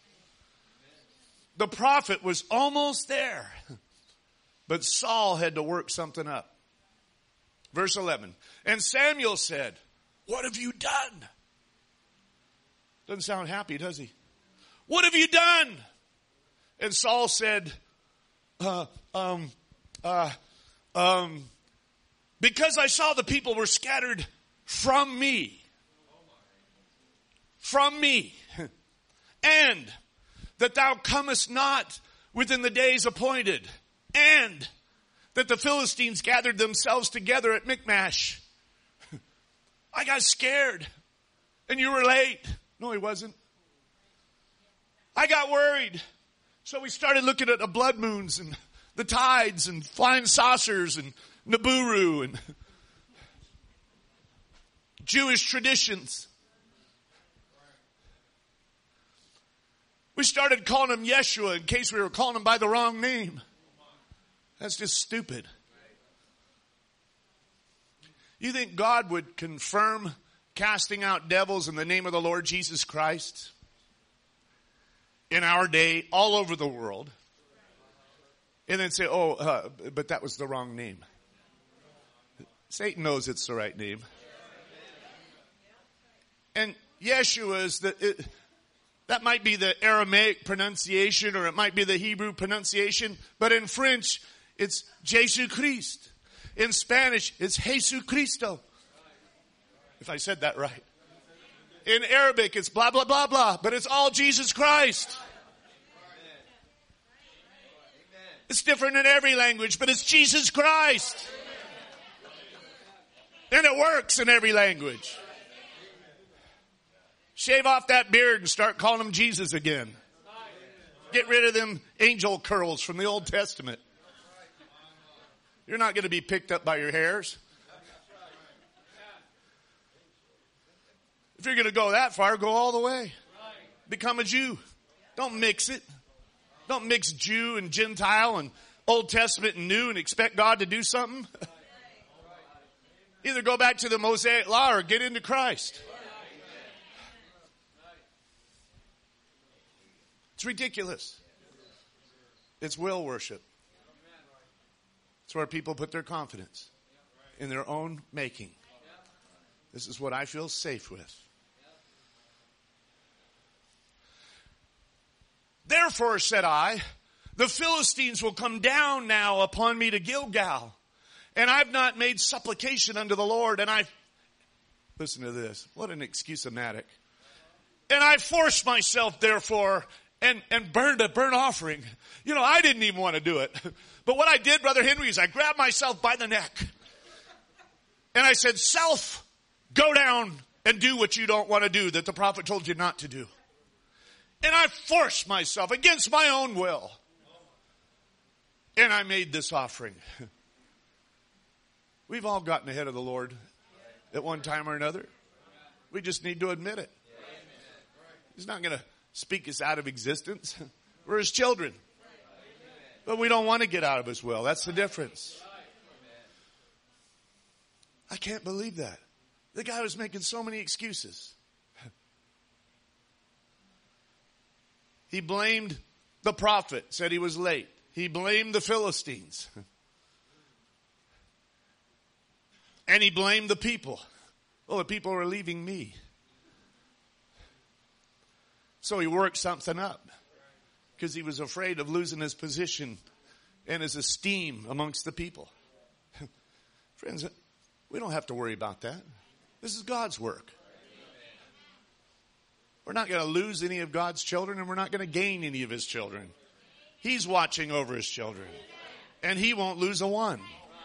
The prophet was almost there. But Saul had to work something up. Verse eleven. And Samuel said, what have you done? Doesn't sound happy, does he? What have you done? And Saul said, uh, um, uh, um, because I saw the people were scattered from me. From me. And that thou comest not within the days appointed. And that the Philistines gathered themselves together at Michmash. I got scared. And you were late. No, he wasn't. I got worried. So we started looking at the blood moons and the tides and flying saucers and Nibiru and Jewish traditions. We started calling him Yeshua in case we were calling him by the wrong name. That's just stupid. You think God would confirm casting out devils in the name of the Lord Jesus Christ in our day all over the world and then say, oh, uh, but that was the wrong name? Satan knows it's the right name. And Yeshua is the, it, that might be the Aramaic pronunciation or it might be the Hebrew pronunciation, but in French, it's Jésus Christ. In Spanish, it's Jesus Cristo. If I said that right. In Arabic, it's blah, blah, blah, blah, but it's all Jesus Christ. It's different in every language, but it's Jesus Christ. And it works in every language. Shave off that beard and start calling him Jesus again. Get rid of them angel curls from the Old Testament. You're not going to be picked up by your hairs. If you're going to go that far, go all the way. Become a Jew. Don't mix it. Don't mix Jew and Gentile and Old Testament and New and expect God to do something. Either go back to the Mosaic Law or get into Christ. It's ridiculous. It's will worship. It's where people put their confidence in their own making. This is what I feel safe with. Therefore, said I, the Philistines will come down now upon me to Gilgal. And I've not made supplication unto the Lord. And I, listen to this. What an excuse-o-matic. And I forced myself, therefore, and, and burned a burnt offering. You know, I didn't even want to do it. But what I did, Brother Henry, is I grabbed myself by the neck. And I said, self, go down and do what you don't want to do that the prophet told you not to do. And I forced myself against my own will. And I made this offering. We've all gotten ahead of the Lord at one time or another. We just need to admit it. He's not going to speak us out of existence. We're his children. But we don't want to get out of his will. That's the difference. I can't believe that. The guy was making so many excuses. He blamed the prophet, said he was late. He blamed the Philistines. And he blamed the people. Well, the people were leaving me. So he worked something up because he was afraid of losing his position and his esteem amongst the people. Friends, We don't have to worry about that. This is God's work. We're not going to lose any of God's children, and we're not going to gain any of his children. He's watching over his children, and he won't lose a one.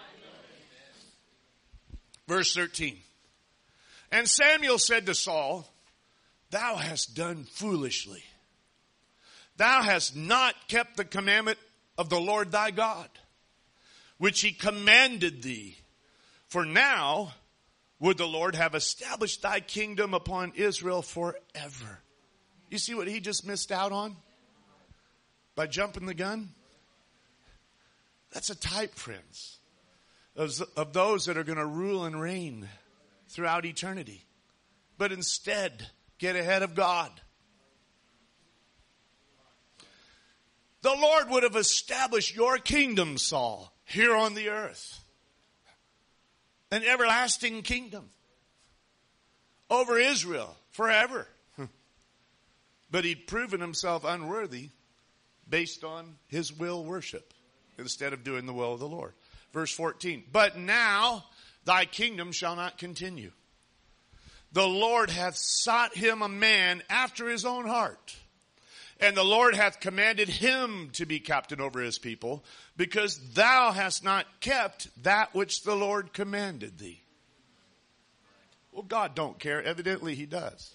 Verse thirteen. And Samuel said to Saul, thou hast done foolishly. Thou hast not kept the commandment of the Lord thy God, which he commanded thee. For now would the Lord have established thy kingdom upon Israel forever. You see what he just missed out on? By jumping the gun? That's a type, friends, of, of those that are going to rule and reign throughout eternity. But instead, get ahead of God. The Lord would have established your kingdom, Saul, here on the earth. An everlasting kingdom over Israel forever. But he'd proven himself unworthy based on his will worship instead of doing the will of the Lord. Verse fourteen. But now thy kingdom shall not continue. The Lord hath sought him a man after his own heart. And the Lord hath commanded him to be captain over his people, because thou hast not kept that which the Lord commanded thee. Well, God don't care. Evidently he does.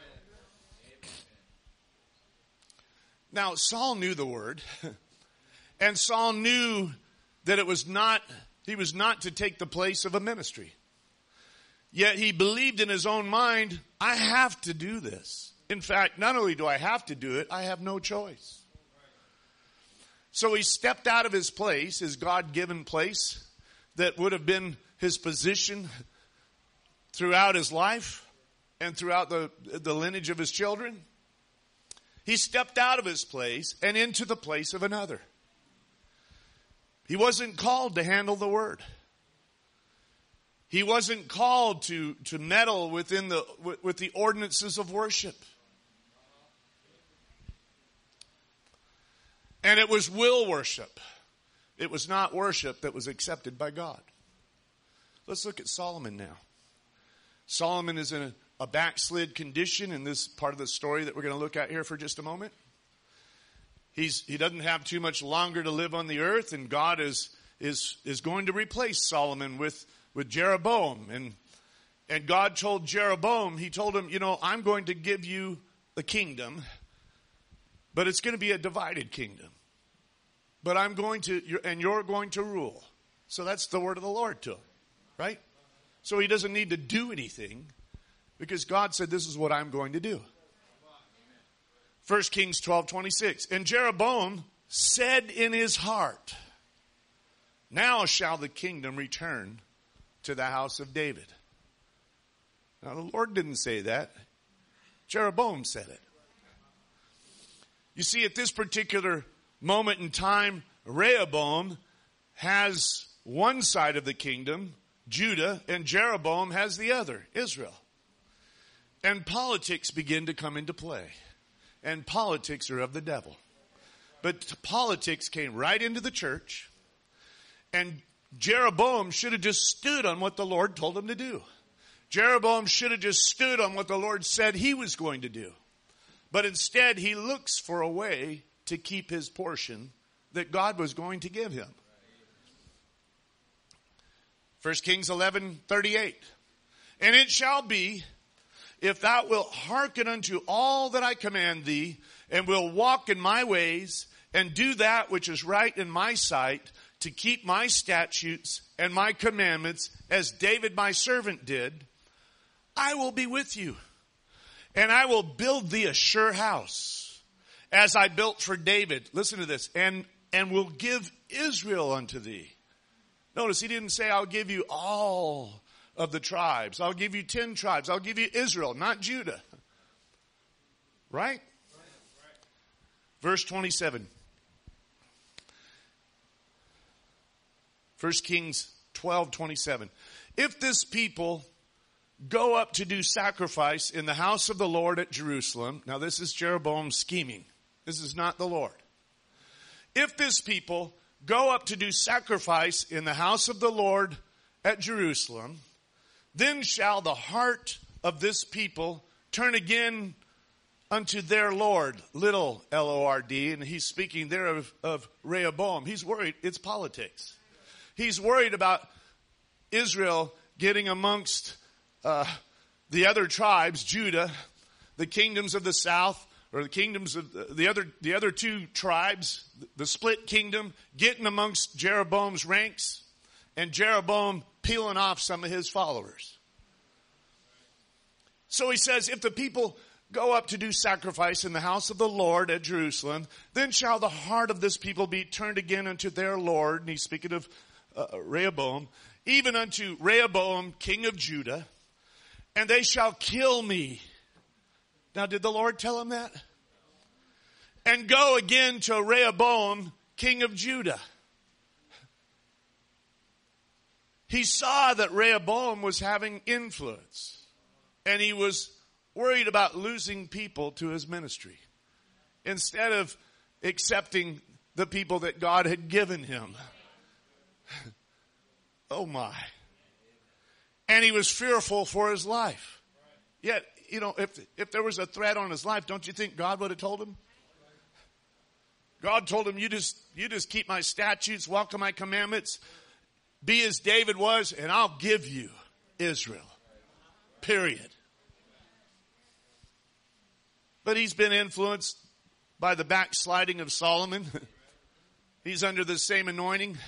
Now, Saul knew the word, and Saul knew that it was not, he was not to take the place of a ministry. Yet he believed in his own mind, I have to do this. In fact, not only do I have to do it, I have no choice. So he stepped out of his place, his God-given place, that would have been his position throughout his life and throughout the, the lineage of his children. He stepped out of his place and into the place of another. He wasn't called to handle the word. He wasn't called to, to meddle within the, with, with the ordinances of worship. And it was will worship. It was not worship that was accepted by God. Let's look at Solomon now. Solomon is in a, a backslid condition in this part of the story that we're going to look at here for just a moment. He's, he doesn't have too much longer to live on the earth, and God is, is, is going to replace Solomon with, with Jeroboam. And, and God told Jeroboam, he told him, you know, I'm going to give you the kingdom, but it's going to be a divided kingdom. But I'm going to, and you're going to rule. So that's the word of the Lord to him, right? So he doesn't need to do anything because God said, this is what I'm going to do. First Kings twelve twenty-six. And Jeroboam said in his heart, now shall the kingdom return to the house of David. Now the Lord didn't say that. Jeroboam said it. You see, at this particular moment in time, Rehoboam has one side of the kingdom, Judah, and Jeroboam has the other, Israel. And politics begin to come into play. And politics are of the devil. But politics came right into the church. And Jeroboam should have just stood on what the Lord told him to do. Jeroboam should have just stood on what the Lord said he was going to do. But instead, he looks for a way to keep his portion that God was going to give him. First Kings eleven thirty-eight. And it shall be, if thou wilt hearken unto all that I command thee, and will walk in my ways, and do that which is right in my sight, to keep my statutes and my commandments, as David my servant did, I will be with you. And I will build thee a sure house, as I built for David. Listen to this. And, and will give Israel unto thee. Notice he didn't say, I'll give you all of the tribes. I'll give you ten tribes. I'll give you Israel, not Judah. Right? Verse twenty-seven. First Kings twelve twenty-seven. If this people go up to do sacrifice in the house of the Lord at Jerusalem. Now this is Jeroboam scheming. This is not the Lord. If this people go up to do sacrifice in the house of the Lord at Jerusalem, Then shall the heart of this people turn again unto their Lord, little L O R D, and he's speaking there of, of Rehoboam. He's worried. It's politics. He's worried about Israel getting amongst uh, the other tribes, Judah, the kingdoms of the south, or the kingdoms of the, the other the other two tribes, the split kingdom, getting amongst Jeroboam's ranks, and Jeroboam peeling off some of his followers. So he says, if the people go up to do sacrifice in the house of the Lord at Jerusalem, then shall the heart of this people be turned again unto their Lord. And he's speaking of uh, Rehoboam, even unto Rehoboam, king of Judah, and they shall kill me. Now, did the Lord tell him that? And go again to Rehoboam, king of Judah. He saw that Rehoboam was having influence, and he was worried about losing people to his ministry instead of accepting the people that God had given him. Oh my. And he was fearful for his life. Yet, you know, if if there was a threat on his life, don't you think God would have told him? God told him, you just you just keep my statutes, walk in my commandments, be as David was, and I'll give you Israel. Period. But he's been influenced by the backsliding of Solomon. He's under the same anointing.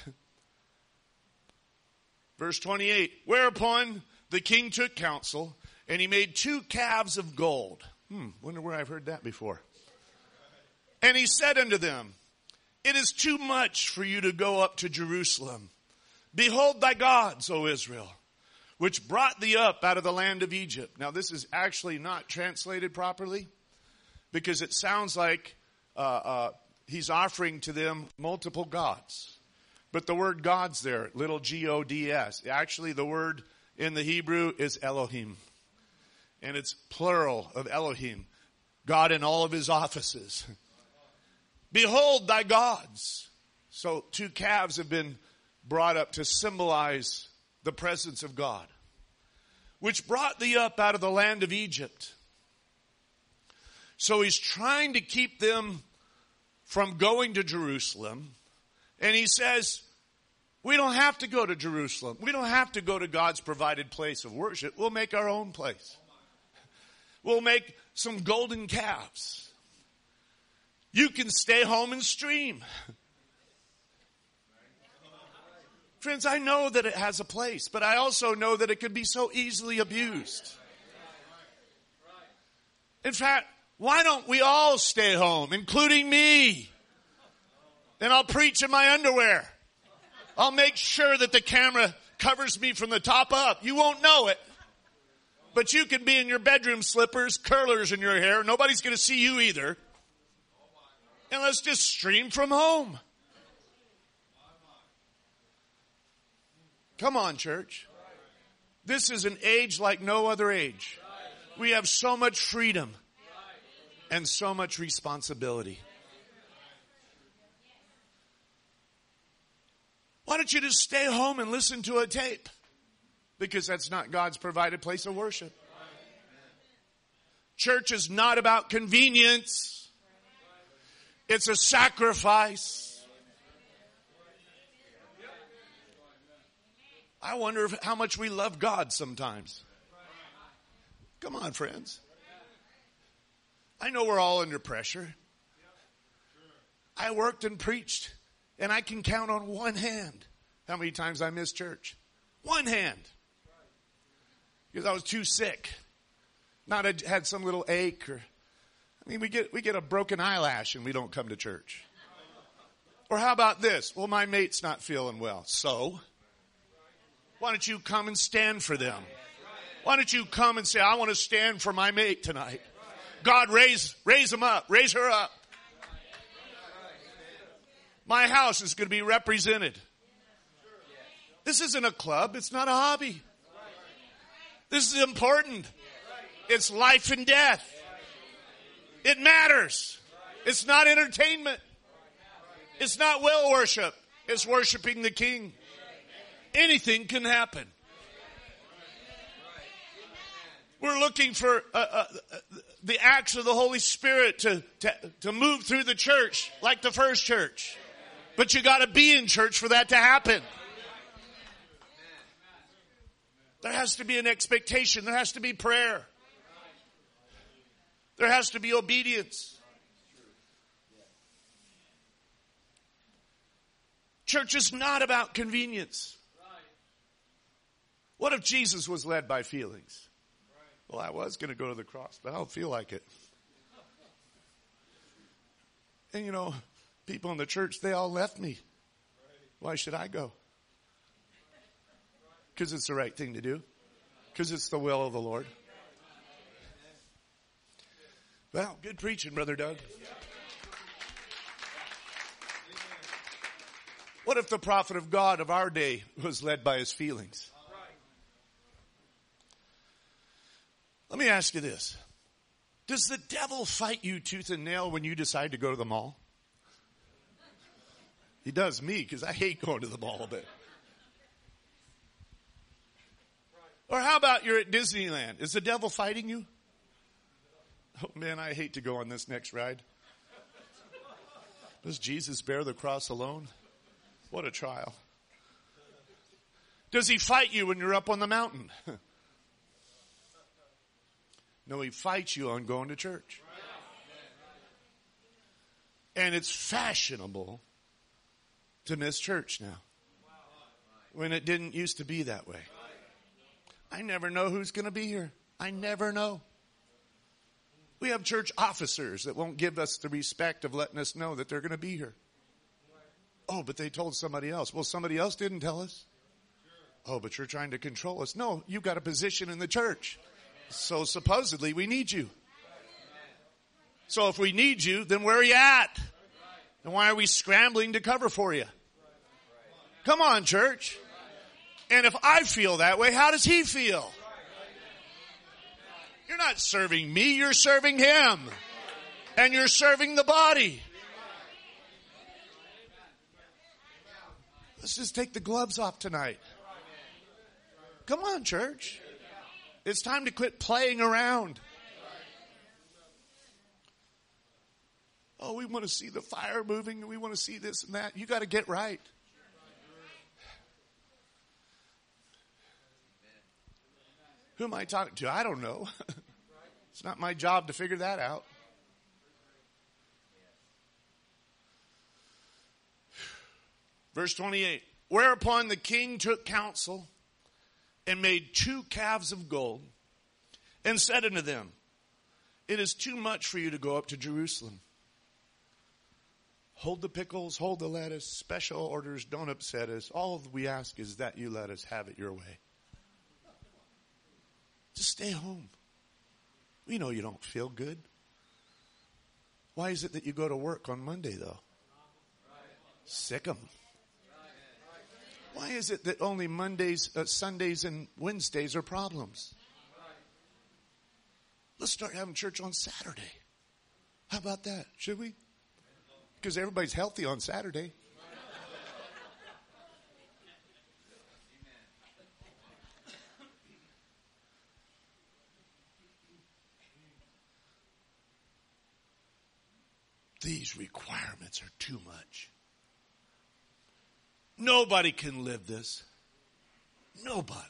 Verse twenty-eight, whereupon the king took counsel, and he made two calves of gold. Hmm, wonder where I've heard that before. And he said unto them, it is too much for you to go up to Jerusalem. Behold thy gods, O Israel, which brought thee up out of the land of Egypt. Now this is actually not translated properly, because it sounds like uh, uh, he's offering to them multiple gods. But the word gods there, little G O D S, actually the word in the Hebrew is Elohim. And it's plural of Elohim, God in all of his offices. Behold thy gods. So two calves have been brought up to symbolize the presence of God, which brought thee up out of the land of Egypt. So he's trying to keep them from going to Jerusalem. And he says, we don't have to go to Jerusalem. We don't have to go to God's provided place of worship. We'll make our own place. We'll make some golden calves. You can stay home and stream. Friends, I know that it has a place, but I also know that it can be so easily abused. In fact, why don't we all stay home, including me? Then I'll preach in my underwear. I'll make sure that the camera covers me from the top up. You won't know it. But you can be in your bedroom slippers, curlers in your hair. Nobody's going to see you either. And let's just stream from home. Come on, church. This is an age like no other age. We have so much freedom and so much responsibility. Why don't you just stay home and listen to a tape? Because that's not God's provided place of worship. Church is not about convenience. It's a sacrifice. I wonder if, how much we love God sometimes. Come on, friends. I know we're all under pressure. I worked and preached, and I can count on one hand how many times I missed church. One hand. Because I was too sick. Not a, had some little ache. Or, I mean, we get we get a broken eyelash and we don't come to church. Or how about this? Well, my mate's not feeling well. So, why don't you come and stand for them? Why don't you come and say, I want to stand for my mate tonight. God, raise, raise them up. Raise her up. My house is going to be represented. This isn't a club. It's not a hobby. This is important. It's life and death. It matters. It's not entertainment. It's not well worship. It's worshiping the King. Anything can happen. We're looking for uh, uh, the acts of the Holy Spirit to, to, to move through the church like the first church. But you got to be in church for that to happen. There has to be an expectation. There has to be prayer. There has to be obedience. Church is not about convenience. What if Jesus was led by feelings? Well, I was going to go to the cross, but I don't feel like it. And you know, people in the church, they all left me. Why should I go? Because it's the right thing to do. Because it's the will of the Lord. Well, good preaching, Brother Doug. What if the prophet of God of our day was led by his feelings? Let me ask you this. Does the devil fight you tooth and nail when you decide to go to the mall? He does me, because I hate going to the mall a bit. Or how about you're at Disneyland? Is the devil fighting you? Oh man, I hate to go on this next ride. Does Jesus bear the cross alone? What a trial. Does he fight you when you're up on the mountain? No, he fights you on going to church. And it's fashionable to miss church now, when it didn't used to be that way. I never know who's going to be here. I never know. We have church officers that won't give us the respect of letting us know that they're going to be here. Oh, but they told somebody else. Well, somebody else didn't tell us. Oh, but you're trying to control us. No, you've got a position in the church. So supposedly we need you. So if we need you, then where are you at? And why are we scrambling to cover for you? Come on, church. And if I feel that way, how does he feel? You're not serving me, you're serving him. And you're serving the body. Let's just take the gloves off tonight. Come on, church. It's time to quit playing around. Oh, we want to see the fire moving, and we want to see this and that. You got to get right. Who am I talking to? I don't know. It's not my job to figure that out. Verse twenty-eight. Whereupon the king took counsel and made two calves of gold and said unto them, it is too much for you to go up to Jerusalem. Hold the pickles, hold the lettuce, special orders, don't upset us. All we ask is that you let us have it your way. Just stay home. We know you don't feel good. Why is it that you go to work on Monday, though? Sick 'em. Why is it that only Mondays, uh, Sundays, and Wednesdays are problems? Let's start having church on Saturday. How about that? Should we? Because everybody's healthy on Saturday. These requirements are too much. Nobody can live this. Nobody.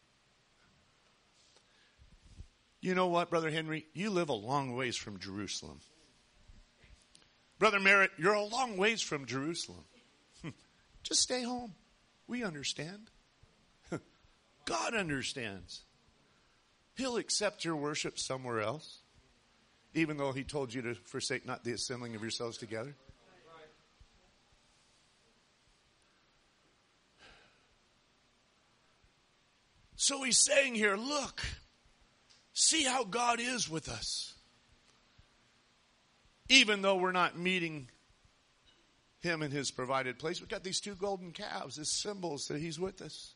You know what, Brother Henry? You live a long ways from Jerusalem. Brother Merritt, you're a long ways from Jerusalem. Just stay home. We understand. God understands. He'll accept your worship somewhere else, even though he told you to forsake not the assembling of yourselves together. So he's saying here, look, see how God is with us. Even though we're not meeting him in his provided place, we've got these two golden calves as symbols that he's with us.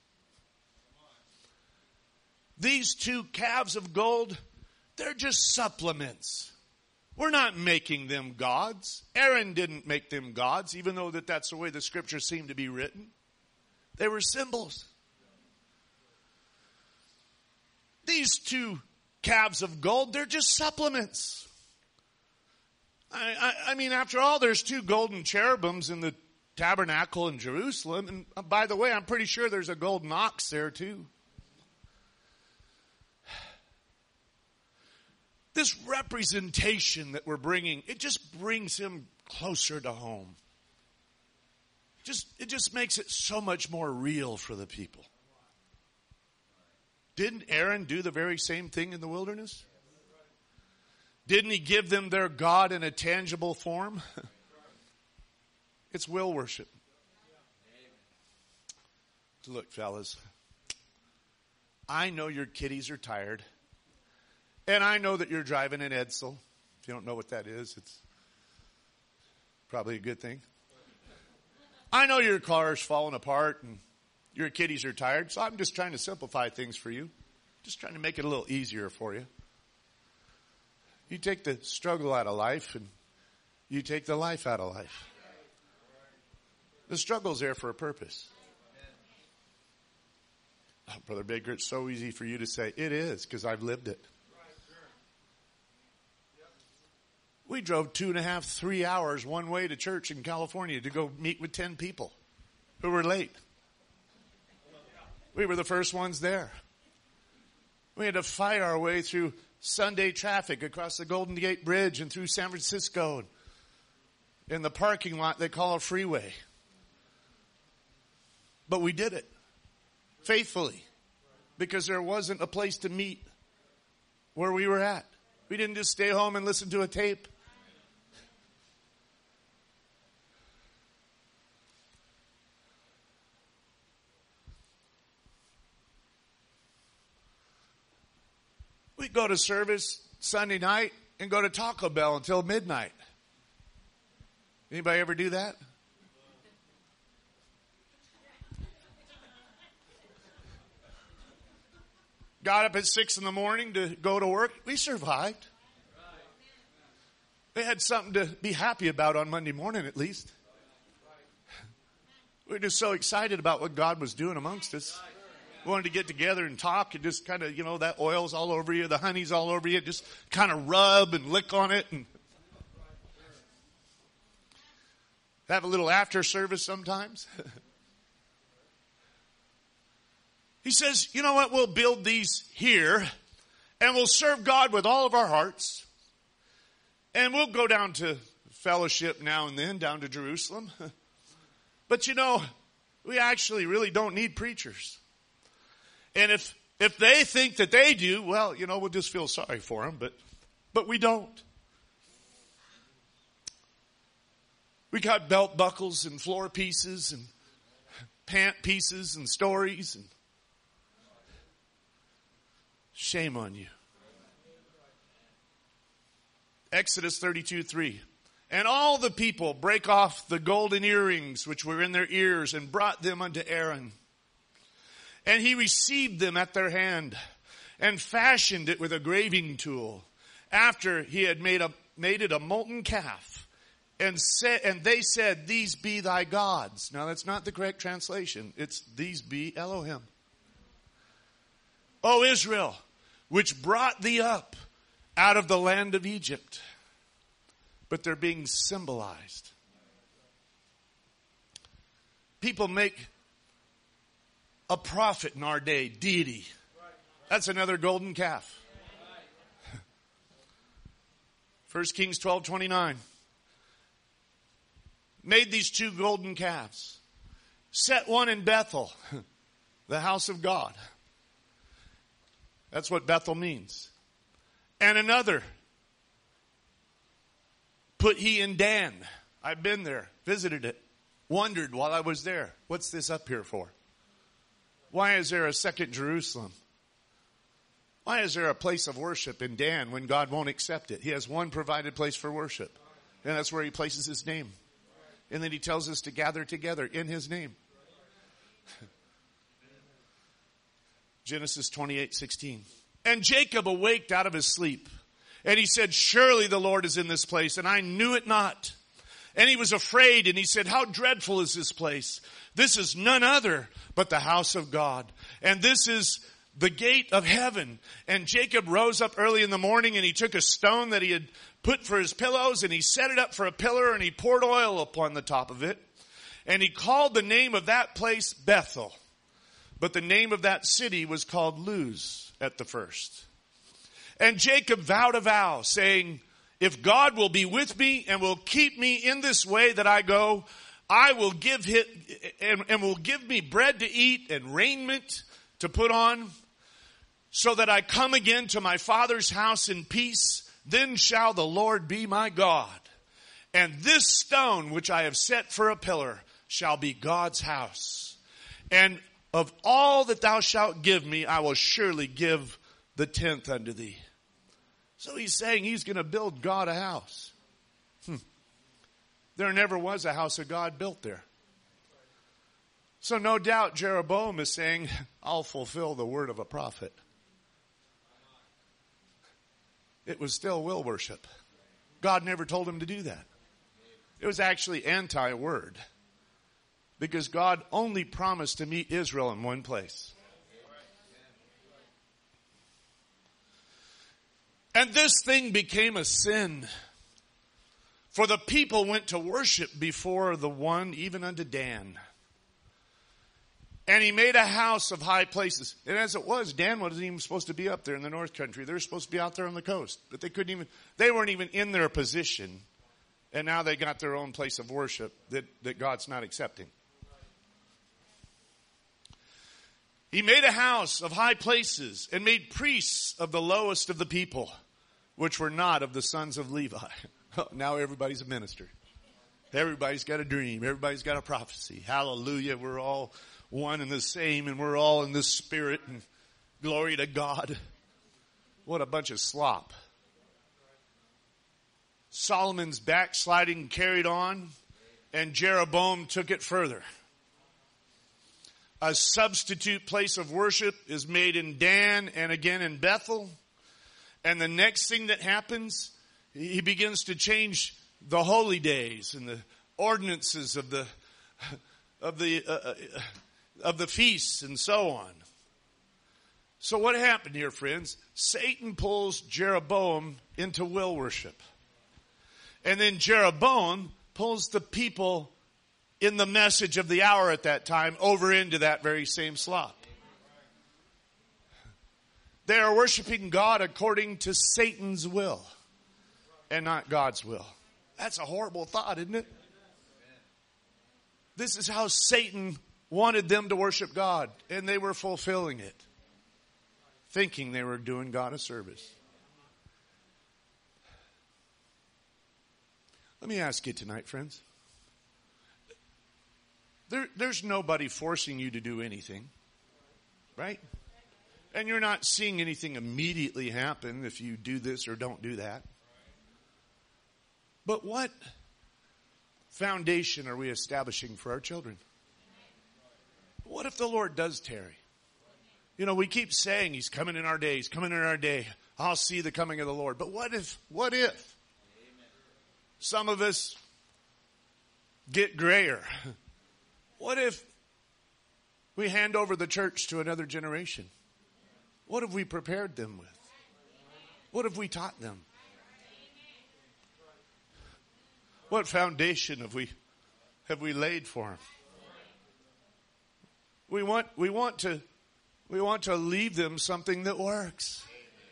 These two calves of gold, they're just supplements. We're not making them gods. Aaron didn't make them gods, even though that that's the way the scriptures seem to be written. They were symbols. These two calves of gold. They're just supplements. I, I, I mean, after all, there's two golden cherubims in the tabernacle in Jerusalem. And uh, by the way, I'm pretty sure there's a golden ox there too. This representation that we're bringing, it just brings him closer to home. Just, it just makes it so much more real for the people. Didn't Aaron do the very same thing in the wilderness? Didn't he give them their God in a tangible form? It's will worship. Look, fellas, I know your kiddies are tired. And I know that you're driving an Edsel. If you don't know what that is, it's probably a good thing. I know your car is falling apart and your kiddies are tired, so I'm just trying to simplify things for you. Just trying to make it a little easier for you. You take the struggle out of life and you take the life out of life. The struggle's there for a purpose. Oh, Brother Baker, it's so easy for you to say. It is, because I've lived it. We drove two and a half, three hours one way to church in California to go meet with ten people who were late. We were the first ones there. We had to fight our way through Sunday traffic across the Golden Gate Bridge and through San Francisco in the parking lot they call a freeway. But we did it faithfully because there wasn't a place to meet where we were at. We didn't just stay home and listen to a tape. We go to service Sunday night and go to Taco Bell until midnight. Anybody ever do that? Got up at six in the morning to go to work. We survived. We had something to be happy about on Monday morning at least. We were just so excited about what God was doing amongst us. We wanted to get together and talk and just kind of, you know, that oil's all over you, the honey's all over you. Just kind of rub and lick on it and have a little after service sometimes. He says, you know what, we'll build these here and we'll serve God with all of our hearts. And we'll go down to fellowship now and then, down to Jerusalem. But you know, we actually really don't need preachers. And if if they think that they do, well, you know, we'll just feel sorry for them, but but we don't. We got belt buckles and floor pieces and pant pieces and stories and shame on you. Exodus thirty-two three. And all the people brake off the golden earrings which were in their ears and brought them unto Aaron. And he received them at their hand and fashioned it with a graving tool after he had made a made it a molten calf. And said, and they said, these be thy gods. Now that's not the correct translation. It's these be Elohim. O Israel, which brought thee up out of the land of Egypt. But they're being symbolized. People make a prophet in our day, deity. That's another golden calf. First Kings twelve twenty-nine. Made these two golden calves. Set one in Bethel, the house of God. That's what Bethel means. And another put he in Dan. I've been there, visited it, wondered while I was there, what's this up here for? Why is there a second Jerusalem? Why is there a place of worship in Dan when God won't accept it? He has one provided place for worship. And that's where he places his name. And then he tells us to gather together in his name. Genesis twenty-eight sixteen. And Jacob awaked out of his sleep. And he said, surely the Lord is in this place. And I knew it not. And he was afraid. And he said, how dreadful is this place? This is none other but the house of God. And this is the gate of heaven. And Jacob rose up early in the morning, and he took a stone that he had put for his pillows, and he set it up for a pillar, and he poured oil upon the top of it. And he called the name of that place Bethel. But the name of that city was called Luz at the first. And Jacob vowed a vow, saying, if God will be with me and will keep me in this way that I go, I will give him and, and will give me bread to eat and raiment to put on, so that I come again to my father's house in peace. Then shall the Lord be my God. And this stone which I have set for a pillar shall be God's house. And of all that thou shalt give me, I will surely give the tenth unto thee. So he's saying he's going to build God a house. Hmm. There never was a house of God built there. So no doubt Jeroboam is saying, I'll fulfill the word of a prophet. It was still will worship. God never told him to do that. It was actually anti-word. Because God only promised to meet Israel in one place. And this thing became a sin. For the people went to worship before the one, even unto Dan. And he made a house of high places. And as it was, Dan wasn't even supposed to be up there in the north country. They were supposed to be out there on the coast. But they couldn't even, they weren't even in their position. And now they got their own place of worship that, that God's not accepting. He made a house of high places and made priests of the lowest of the people, which were not of the sons of Levi. Now everybody's a minister. Everybody's got a dream. Everybody's got a prophecy. Hallelujah. We're all one and the same, and we're all in the spirit, and glory to God. What a bunch of slop. Solomon's backsliding carried on, and Jeroboam took it further. A substitute place of worship is made in Dan and again in Bethel. And the next thing that happens, he begins to change the holy days and the ordinances of the of the uh, of the feasts and so on. So what happened here, friends? Satan pulls Jeroboam into will worship. And then Jeroboam pulls the people in the message of the hour at that time over into that very same slop. They are worshiping God according to Satan's will and not God's will. That's a horrible thought, isn't it? This is how Satan wanted them to worship God, and they were fulfilling it, thinking they were doing God a service. Let me ask you tonight, friends. There, there's nobody forcing you to do anything, right? And you're not seeing anything immediately happen if you do this or don't do that. But what foundation are we establishing for our children? What if the Lord does tarry? You know, we keep saying he's coming in our day, he's coming in our day. I'll see the coming of the Lord. But what if, what if some of us get grayer? What if we hand over the church to another generation? What have we prepared them with? What have we taught them? What foundation have we have we laid for them? We want we want to we want to leave them something that works.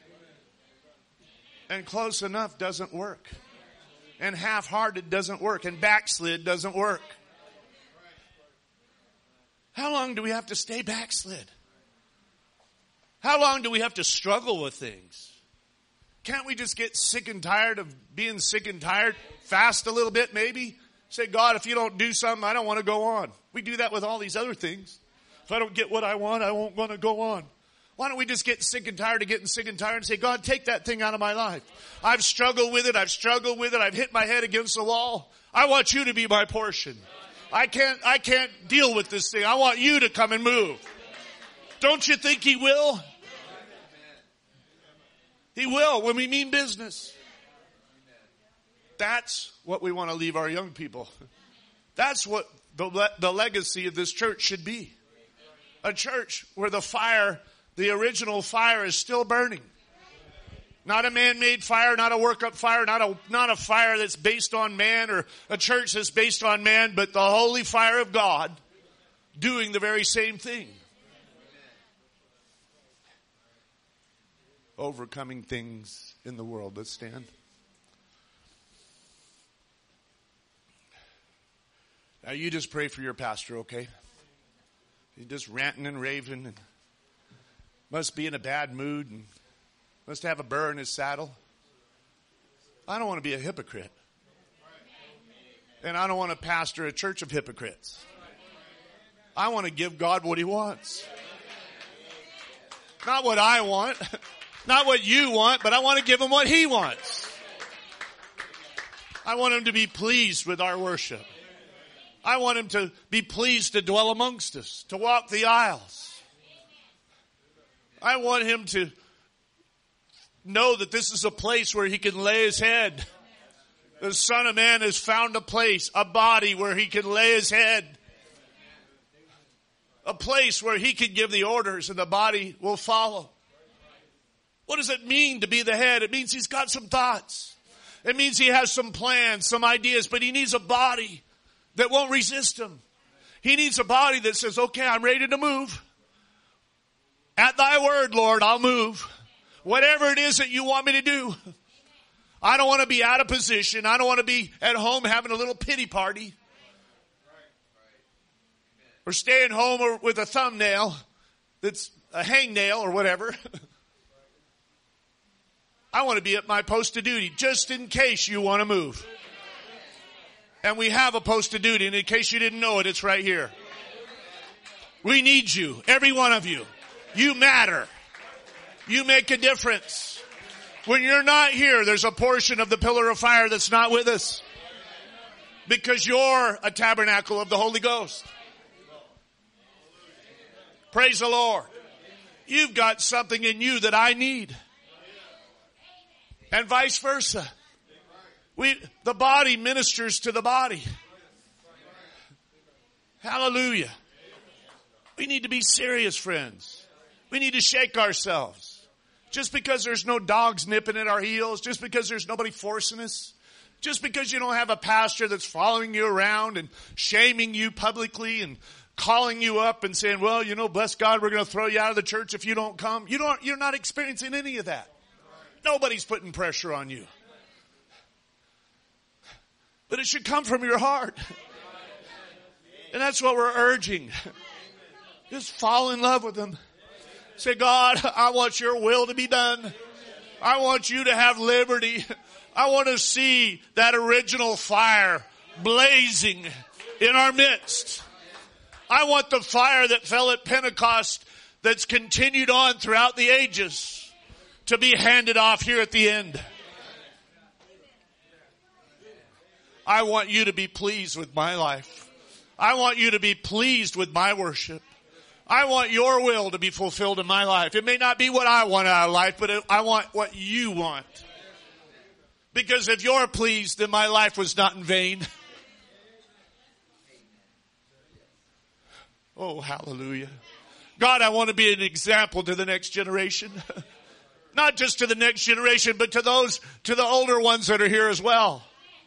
And close enough doesn't work. And half-hearted doesn't work. And backslid doesn't work. How long do we have to stay backslid? How long do we have to struggle with things? Can't we just get sick and tired of being sick and tired? Fast a little bit maybe? Say, God, if you don't do something, I don't want to go on. We do that with all these other things. If I don't get what I want, I won't want to go on. Why don't we just get sick and tired of getting sick and tired and say, God, take that thing out of my life. I've struggled with it. I've struggled with it. I've hit my head against the wall. I want you to be my portion. I can't, I can't deal with this thing. I want you to come and move. Don't you think he will? He will when we mean business. That's what we want to leave our young people. That's what the, the legacy of this church should be. A church where the fire The original fire is still burning. Not a man-made fire, not a work-up fire, not a, not a fire that's based on man or a church that's based on man, but the holy fire of God doing the very same thing. Overcoming things in the world. Let's stand. Now you just pray for your pastor, okay? He's just ranting and raving and must be in a bad mood and must have a burr in his saddle. I don't want to be a hypocrite. And I don't want to pastor a church of hypocrites. I want to give God what he wants. Not what I want. Not what you want, but I want to give him what he wants. I want him to be pleased with our worship. I want him to be pleased to dwell amongst us, to walk the aisles. I want him to know that this is a place where he can lay his head. The Son of Man has found a place, a body where he can lay his head. A place where he can give the orders and the body will follow. What does it mean to be the head? It means he's got some thoughts. It means he has some plans, some ideas, but he needs a body that won't resist him. He needs a body that says, okay, I'm ready to move. At thy word, Lord, I'll move. Whatever it is that you want me to do. I don't want to be out of position. I don't want to be at home having a little pity party. Or staying home or with a thumbnail that's a hangnail or whatever. I want to be at my post of duty just in case you want to move. And we have a post of duty, and in case you didn't know it, it's right here. We need you, every one of you. You matter. You make a difference. When you're not here, there's a portion of the pillar of fire that's not with us. Because you're a tabernacle of the Holy Ghost. Praise the Lord. You've got something in you that I need. And vice versa. We, the body ministers to the body. Hallelujah. We need to be serious, friends. We need to shake ourselves. Just because there's no dogs nipping at our heels, just because there's nobody forcing us, just because you don't have a pastor that's following you around and shaming you publicly and calling you up and saying, well, you know, bless God, we're going to throw you out of the church if you don't come. You don't, you're not experiencing any of that. Nobody's putting pressure on you. But it should come from your heart. And that's what we're urging. Just fall in love with him. Say, God, I want your will to be done. I want you to have liberty. I want to see that original fire blazing in our midst. I want the fire that fell at Pentecost that's continued on throughout the ages to be handed off here at the end. I want you to be pleased with my life. I want you to be pleased with my worship. I want your will to be fulfilled in my life. It may not be what I want out of life, but it, I want what you want. Because if you're pleased, then my life was not in vain. Oh, hallelujah. God, I want to be an example to the next generation. Not just to the next generation, but to those, to the older ones that are here as well.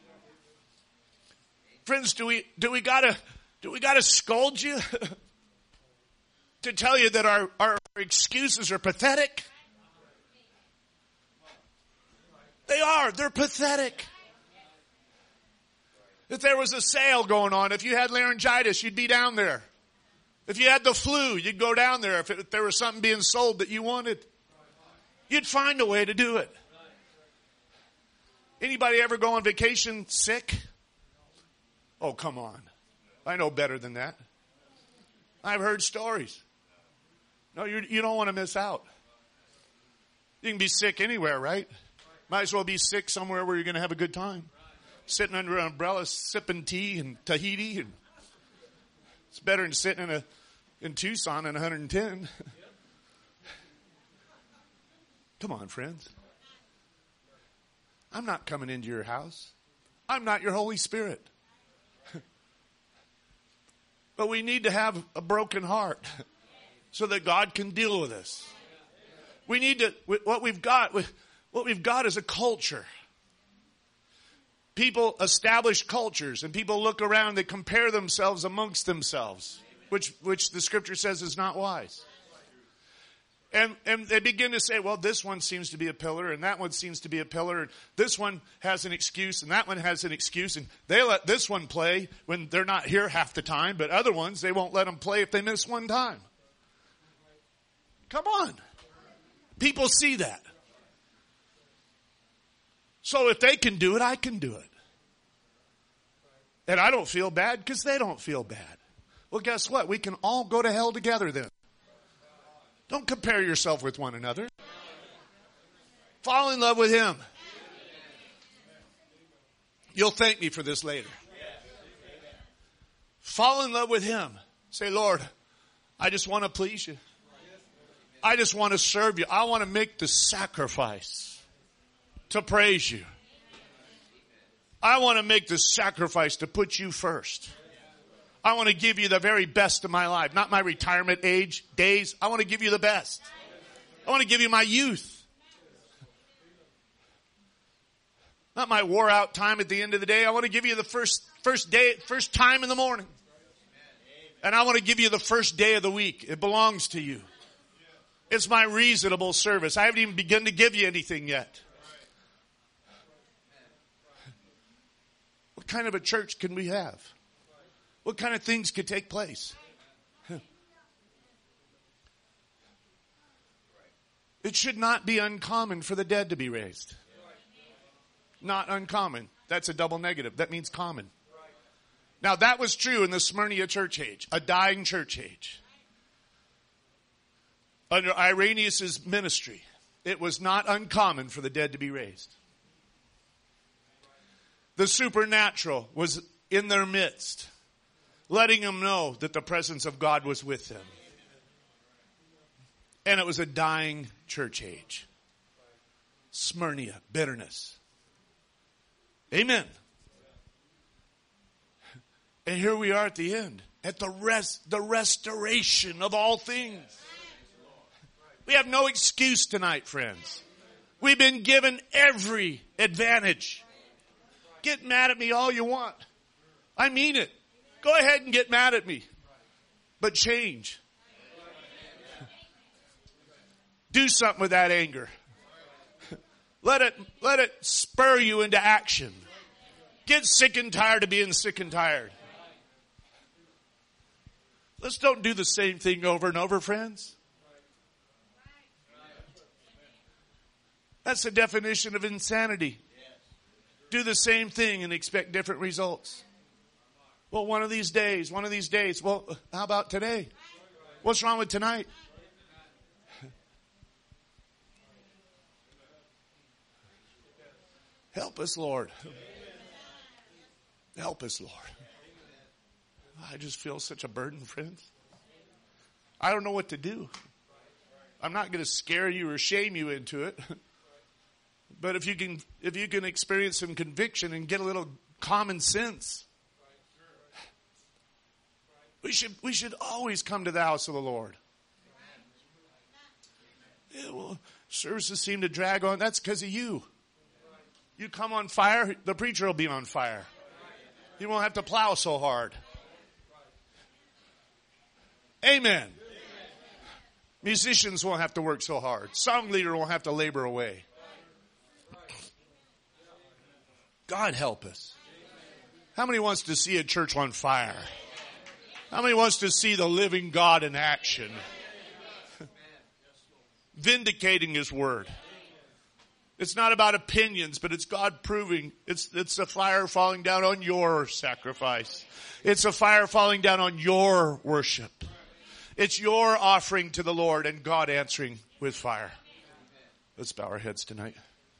Friends, do we, do we gotta, do we gotta scold you? To tell you that our, our excuses are pathetic? They are. They're pathetic. If there was a sale going on, if you had laryngitis, you'd be down there. If you had the flu, you'd go down there. If, it, if there was something being sold that you wanted, you'd find a way to do it. Anybody ever go on vacation sick? Oh, come on. I know better than that. I've heard stories. No, you you don't want to miss out. You can be sick anywhere, right? Might as well be sick somewhere where you're going to have a good time. Sitting under an umbrella, sipping tea in Tahiti. And it's better than sitting in a in Tucson in one hundred ten. Come on, friends. I'm not coming into your house. I'm not your Holy Spirit. But we need to have a broken heart so that God can deal with us. We need to, what we've got, what we've got is a culture. People establish cultures, and people look around, they compare themselves amongst themselves, which, which the scripture says is not wise. And, and they begin to say, well, this one seems to be a pillar, and that one seems to be a pillar, and this one has an excuse, and that one has an excuse, and they let this one play when they're not here half the time, but other ones, they won't let them play if they miss one time. Come on. People see that. So if they can do it, I can do it. And I don't feel bad because they don't feel bad. Well, guess what? We can all go to hell together then. Don't compare yourself with one another. Fall in love with Him. You'll thank me for this later. Fall in love with Him. Say, Lord, I just want to please you. I just want to serve you. I want to make the sacrifice to praise you. I want to make the sacrifice to put you first. I want to give you the very best of my life. Not my retirement age, days. I want to give you the best. I want to give you my youth. Not my wore out time at the end of the day. I want to give you the first, first day, first time in the morning. And I want to give you the first day of the week. It belongs to you. It's my reasonable service. I haven't even begun to give you anything yet. What kind of a church can we have? What kind of things could take place? It should not be uncommon for the dead to be raised. Not uncommon. That's a double negative. That means common. Now that was true in the Smyrna church age, a dying church age. Under Irenaeus' ministry, it was not uncommon for the dead to be raised. The supernatural was in their midst, letting them know that the presence of God was with them. And it was a dying church age. Smyrna, bitterness. Amen. And here we are at the end, at the rest, the restoration of all things. We have no excuse tonight, friends. We've been given every advantage. Get mad at me all you want. I mean it. Go ahead and get mad at me. But change. Do something with that anger. Let it, let it spur you into action. Get sick and tired of being sick and tired. Let's don't do the same thing over and over, friends. That's the definition of insanity. Do the same thing and expect different results. Well, one of these days, one of these days. Well, how about today? What's wrong with tonight? Help us, Lord. Help us, Lord. I just feel such a burden, friends. I don't know what to do. I'm not going to scare you or shame you into it. But if you can, if you can experience some conviction and get a little common sense, we should, we should always come to the house of the Lord. Yeah, well, services seem to drag on. That's because of you. You come on fire, the preacher will be on fire. You won't have to plow so hard. Amen. Musicians won't have to work so hard. Song leader won't have to labor away. God help us. How many wants to see a church on fire? How many wants to see the living God in action? Vindicating His word. It's not about opinions, but it's God proving. It's, it's a fire falling down on your sacrifice. It's a fire falling down on your worship. It's your offering to the Lord and God answering with fire. Let's bow our heads tonight.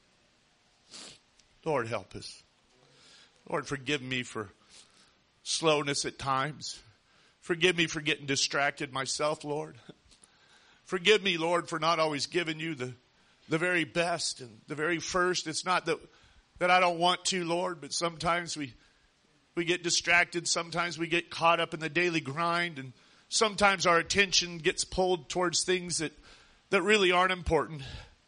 Lord, help us. Lord, forgive me for slowness at times. Forgive me for getting distracted myself, Lord. Forgive me, Lord, for not always giving you the, the very best and the very first. It's not that, that I don't want to, Lord, but sometimes we, we get distracted. Sometimes we get caught up in the daily grind, and sometimes our attention gets pulled towards things that, that really aren't important.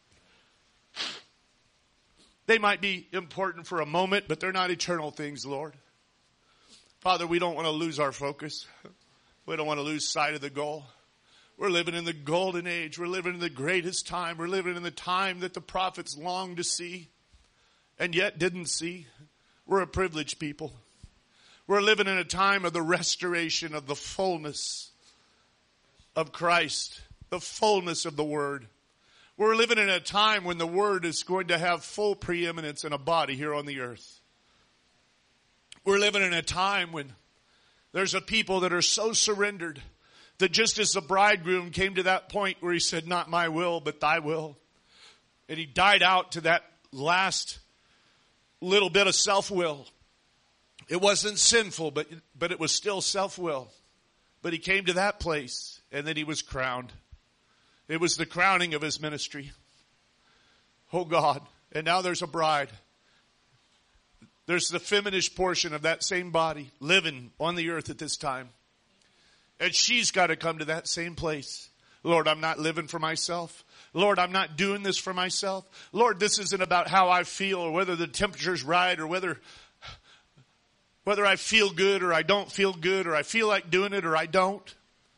They might be important for a moment, but they're not eternal things, Lord. Father, we don't want to lose our focus. We don't want to lose sight of the goal. We're living in the golden age. We're living in the greatest time. We're living in the time that the prophets longed to see and yet didn't see. We're a privileged people. We're living in a time of the restoration of the fullness of Christ, the fullness of the Word. We're living in a time when the Word is going to have full preeminence in a body here on the earth. We're living in a time when there's a people that are so surrendered that just as the bridegroom came to that point where he said, not my will, but thy will. And he died out to that last little bit of self-will. It wasn't sinful, but, but it was still self-will. But he came to that place, and then he was crowned. It was the crowning of his ministry. Oh God. And now there's a bride. There's the feminine portion of that same body living on the earth at this time. And she's got to come to that same place. Lord, I'm not living for myself. Lord, I'm not doing this for myself. Lord, this isn't about how I feel or whether the temperature's right or whether, whether I feel good or I don't feel good or I feel like doing it or I don't.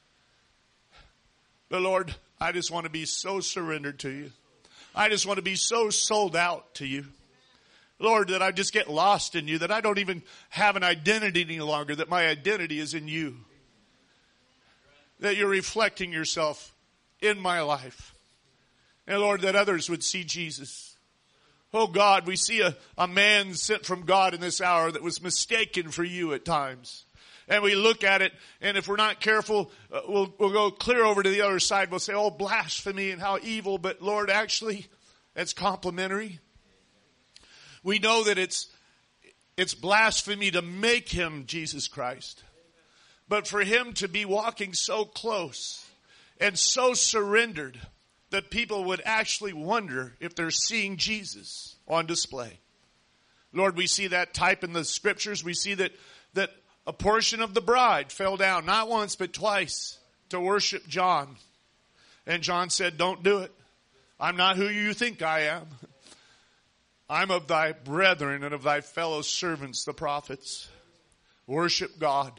But Lord, I just want to be so surrendered to you. I just want to be so sold out to you. Lord, that I just get lost in you, that I don't even have an identity any longer, that my identity is in you. That you're reflecting yourself in my life. And Lord, that others would see Jesus. Oh God, we see a, a man sent from God in this hour that was mistaken for you at times. And we look at it, and if we're not careful, uh, we'll, we'll go clear over to the other side. We'll say, oh, blasphemy and how evil. But Lord, actually, it's complimentary. We know that it's, it's blasphemy to make him Jesus Christ. But for him to be walking so close and so surrendered that people would actually wonder if they're seeing Jesus on display. Lord, we see that type in the scriptures. We see that, that a portion of the bride fell down, not once but twice, to worship John. And John said, don't do it. I'm not who you think I am. I'm of thy brethren and of thy fellow servants, the prophets. Worship God.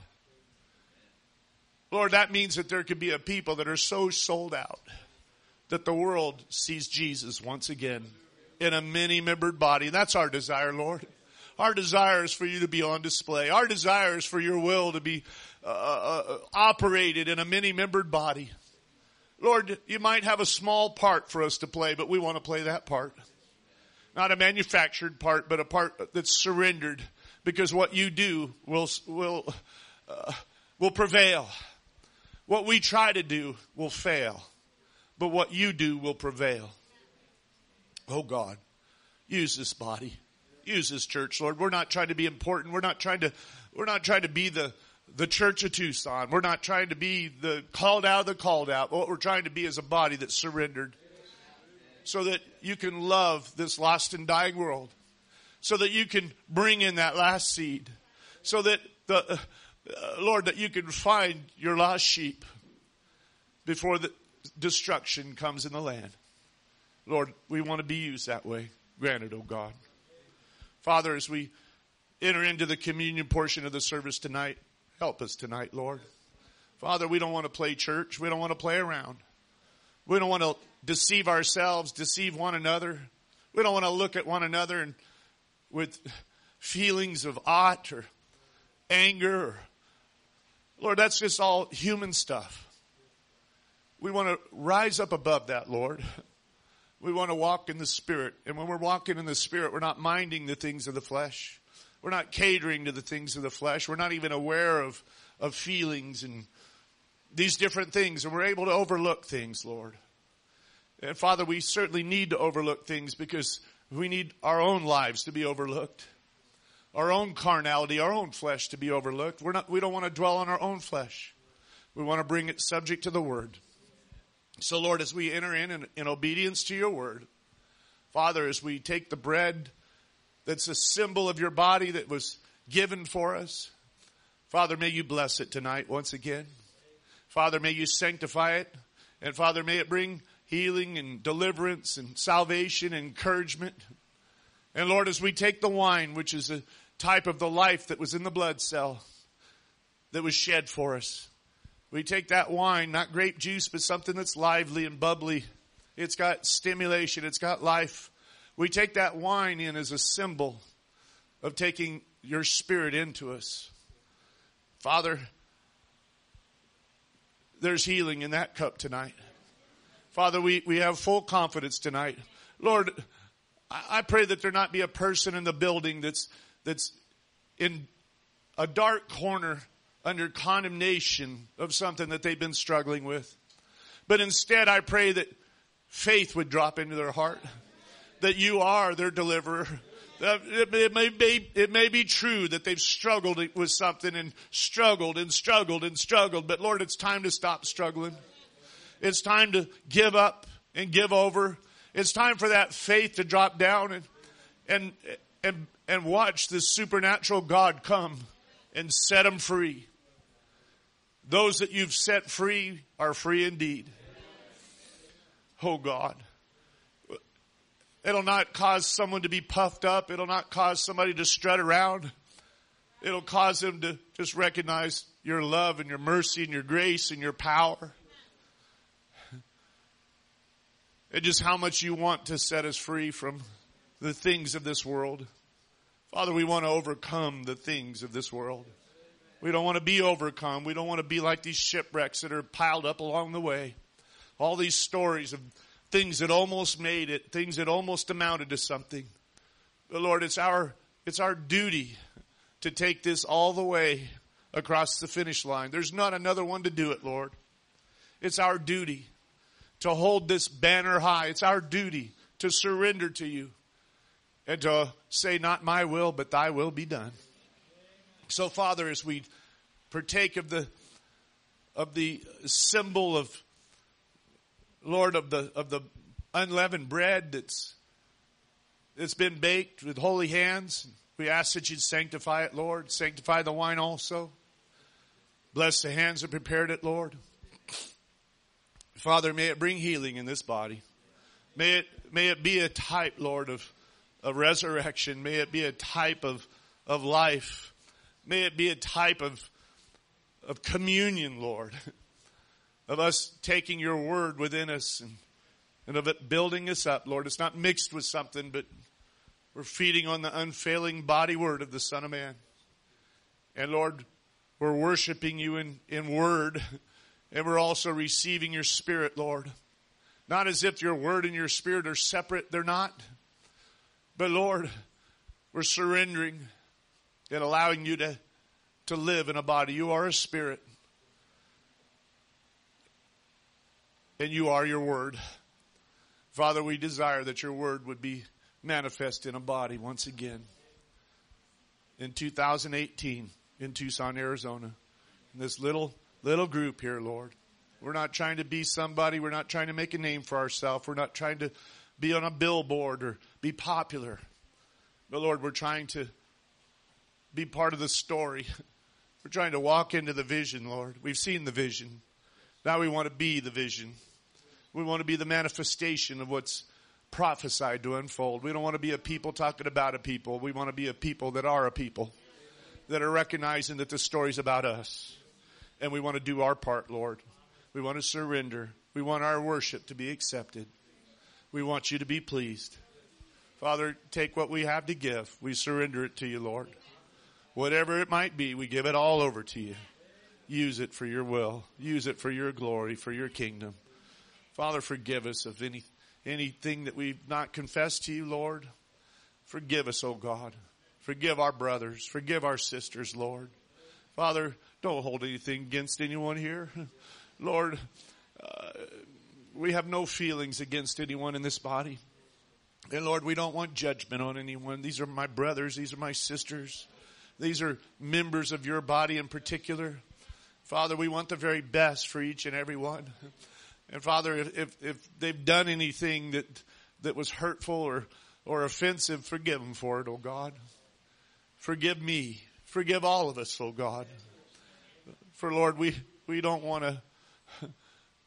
Lord, that means that there could be a people that are so sold out that the world sees Jesus once again in a many-membered body. That's our desire, Lord. Our desire is for you to be on display. Our desire is for your will to be uh, uh, operated in a many-membered body. Lord, you might have a small part for us to play, but we want to play that part. Not a manufactured part, but a part that's surrendered, because what you do will will uh, will prevail. What we try to do will fail, but what you do will prevail. Oh God, use this body, use this church, Lord. We're not trying to be important. We're not trying to we're not trying to be the the Church of Tucson. We're not trying to be the called out of the called out. What we're trying to be is a body that's surrendered, so that you can love this lost and dying world, so that you can bring in that last seed, so that the uh, Lord, that you can find your lost sheep before the destruction comes in the land. Lord, we want to be used that way. Grant it, oh God. Father, as we enter into the communion portion of the service tonight, help us tonight, Lord. Father, we don't want to play church. We don't want to play around. We don't want to deceive ourselves, deceive one another. We don't want to look at one another and with feelings of ought or anger. Or, Lord, that's just all human stuff. We want to rise up above that, Lord. We want to walk in the Spirit. And when we're walking in the Spirit, we're not minding the things of the flesh. We're not catering to the things of the flesh. We're not even aware of, of feelings and these different things. And we're able to overlook things, Lord. And Father, we certainly need to overlook things because we need our own lives to be overlooked. Our own carnality, our own flesh to be overlooked. We're not, we don't want to dwell on our own flesh. We want to bring it subject to the Word. So, Lord, as we enter in, in in obedience to your Word, Father, as we take the bread that's a symbol of your body that was given for us, Father, may you bless it tonight once again. Father, may you sanctify it. And Father, may it bring healing and deliverance and salvation and encouragement. And Lord, as we take the wine, which is a type of the life that was in the blood cell that was shed for us, we take that wine, not grape juice, but something that's lively and bubbly. It's got stimulation. It's got life. We take that wine in as a symbol of taking your Spirit into us. Father, there's healing in that cup tonight. Father, we, we have full confidence tonight. Lord, I, I pray that there not be a person in the building that's, that's in a dark corner under condemnation of something that they've been struggling with. But instead, I pray that faith would drop into their heart, that you are their deliverer. It may be, it may be true that they've struggled with something and struggled and struggled and struggled, but Lord, it's time to stop struggling. It's time to give up and give over. It's time for that faith to drop down and, and, and, and watch this supernatural God come and set them free. Those that you've set free are free indeed. Oh God. It'll not cause someone to be puffed up. It'll not cause somebody to strut around. It'll cause them to just recognize your love and your mercy and your grace and your power. And just how much you want to set us free from the things of this world. Father, we want to overcome the things of this world. We don't want to be overcome. We don't want to be like these shipwrecks that are piled up along the way. All these stories of things that almost made it, things that almost amounted to something. But Lord, it's our, it's our duty to take this all the way across the finish line. There's not another one to do it, Lord. It's our duty to hold this banner high. It's our duty to surrender to you and to say, not my will, but thy will be done. So, Father, as we partake of the of the symbol of, Lord, of the of the unleavened bread that's that's been baked with holy hands, we ask that you'd sanctify it, Lord. Sanctify the wine also. Bless the hands that prepared it, Lord. Father, may it bring healing in this body. May it may it be a type, Lord, of, of resurrection. May it be a type of, of life. May it be a type of, of communion, Lord, of us taking your word within us and, and of it building us up, Lord. It's not mixed with something, but we're feeding on the unfailing body word of the Son of Man. And Lord, we're worshiping you in, in word, and we're also receiving your Spirit, Lord. Not as if your word and your Spirit are separate. They're not. But Lord, we're surrendering and allowing you to, to live in a body. You are a spirit. And you are your word. Father, we desire that your word would be manifest in a body once again. In two thousand eighteen, in Tucson, Arizona. In this little, little group here, Lord. We're not trying to be somebody. We're not trying to make a name for ourselves. We're not trying to be on a billboard or be popular. But Lord, we're trying to be part of the story. We're trying to walk into the vision, Lord. We've seen the vision. Now we want to be the vision. We want to be the manifestation of what's prophesied to unfold. We don't want to be a people talking about a people. We want to be a people that are a people, that are recognizing that the story's about us. And we want to do our part, Lord. We want to surrender. We want our worship to be accepted. We want you to be pleased. Father, take what we have to give. We surrender it to you, Lord. Whatever it might be, we give it all over to you. Use it for your will. Use it for your glory, for your kingdom. Father, forgive us of any anything that we've not confessed to you, Lord. Forgive us, oh God. Forgive our brothers. Forgive our sisters, Lord. Father, don't hold anything against anyone here. Lord, uh, we have no feelings against anyone in this body. And Lord, we don't want judgment on anyone. These are my brothers. These are my sisters. These are members of your body in particular. Father, we want the very best for each and every one. And Father, if, if they've done anything that, that was hurtful or, or offensive, forgive them for it, oh God. Forgive me. Forgive all of us, oh God. For Lord, we, we don't want to,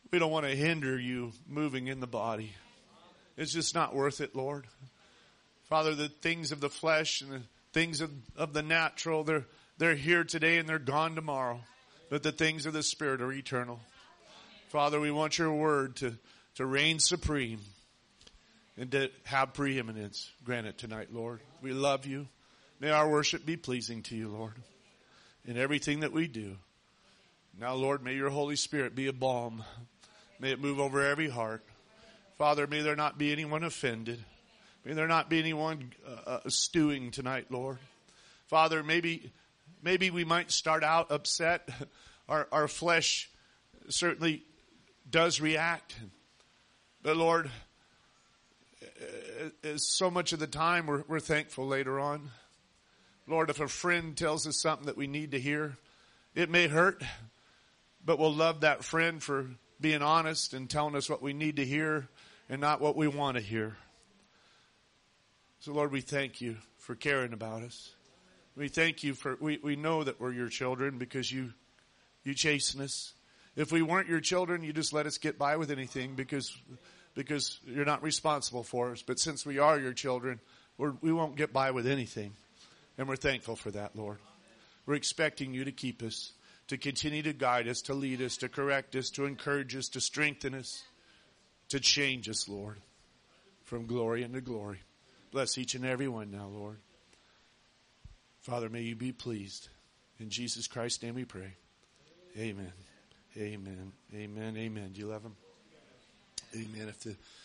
We don't want to hinder you moving in the body. It's just not worth it, Lord. Father, the things of the flesh and the things of, of the natural, they're, they're here today and they're gone tomorrow. But the things of the Spirit are eternal. Father, we want your word to, to reign supreme and to have preeminence. Grant it tonight, Lord. We love you. May our worship be pleasing to you, Lord, in everything that we do. Now, Lord, may your Holy Spirit be a balm. May it move over every heart. Father, may there not be anyone offended. May there not be anyone uh, uh, stewing tonight, Lord. Father, maybe maybe we might start out upset. Our, our flesh certainly does react. But Lord, as so much of the time we're, we're thankful later on. Lord, if a friend tells us something that we need to hear, it may hurt, but we'll love that friend for being honest and telling us what we need to hear and not what we want to hear. So Lord, we thank you for caring about us. We thank you for, we, we know that we're your children because you, you chasten us. If we weren't your children, you just let us get by with anything because, because you're not responsible for us. But since we are your children, we're, we won't get by with anything. And we're thankful for that, Lord. We're expecting you to keep us, to continue to guide us, to lead us, to correct us, to encourage us, to strengthen us, to change us, Lord, from glory into glory. Bless each and every one now, Lord. Father, may you be pleased. In Jesus Christ's name we pray. Amen. Amen. Amen. Amen. Do you love him? Amen. If the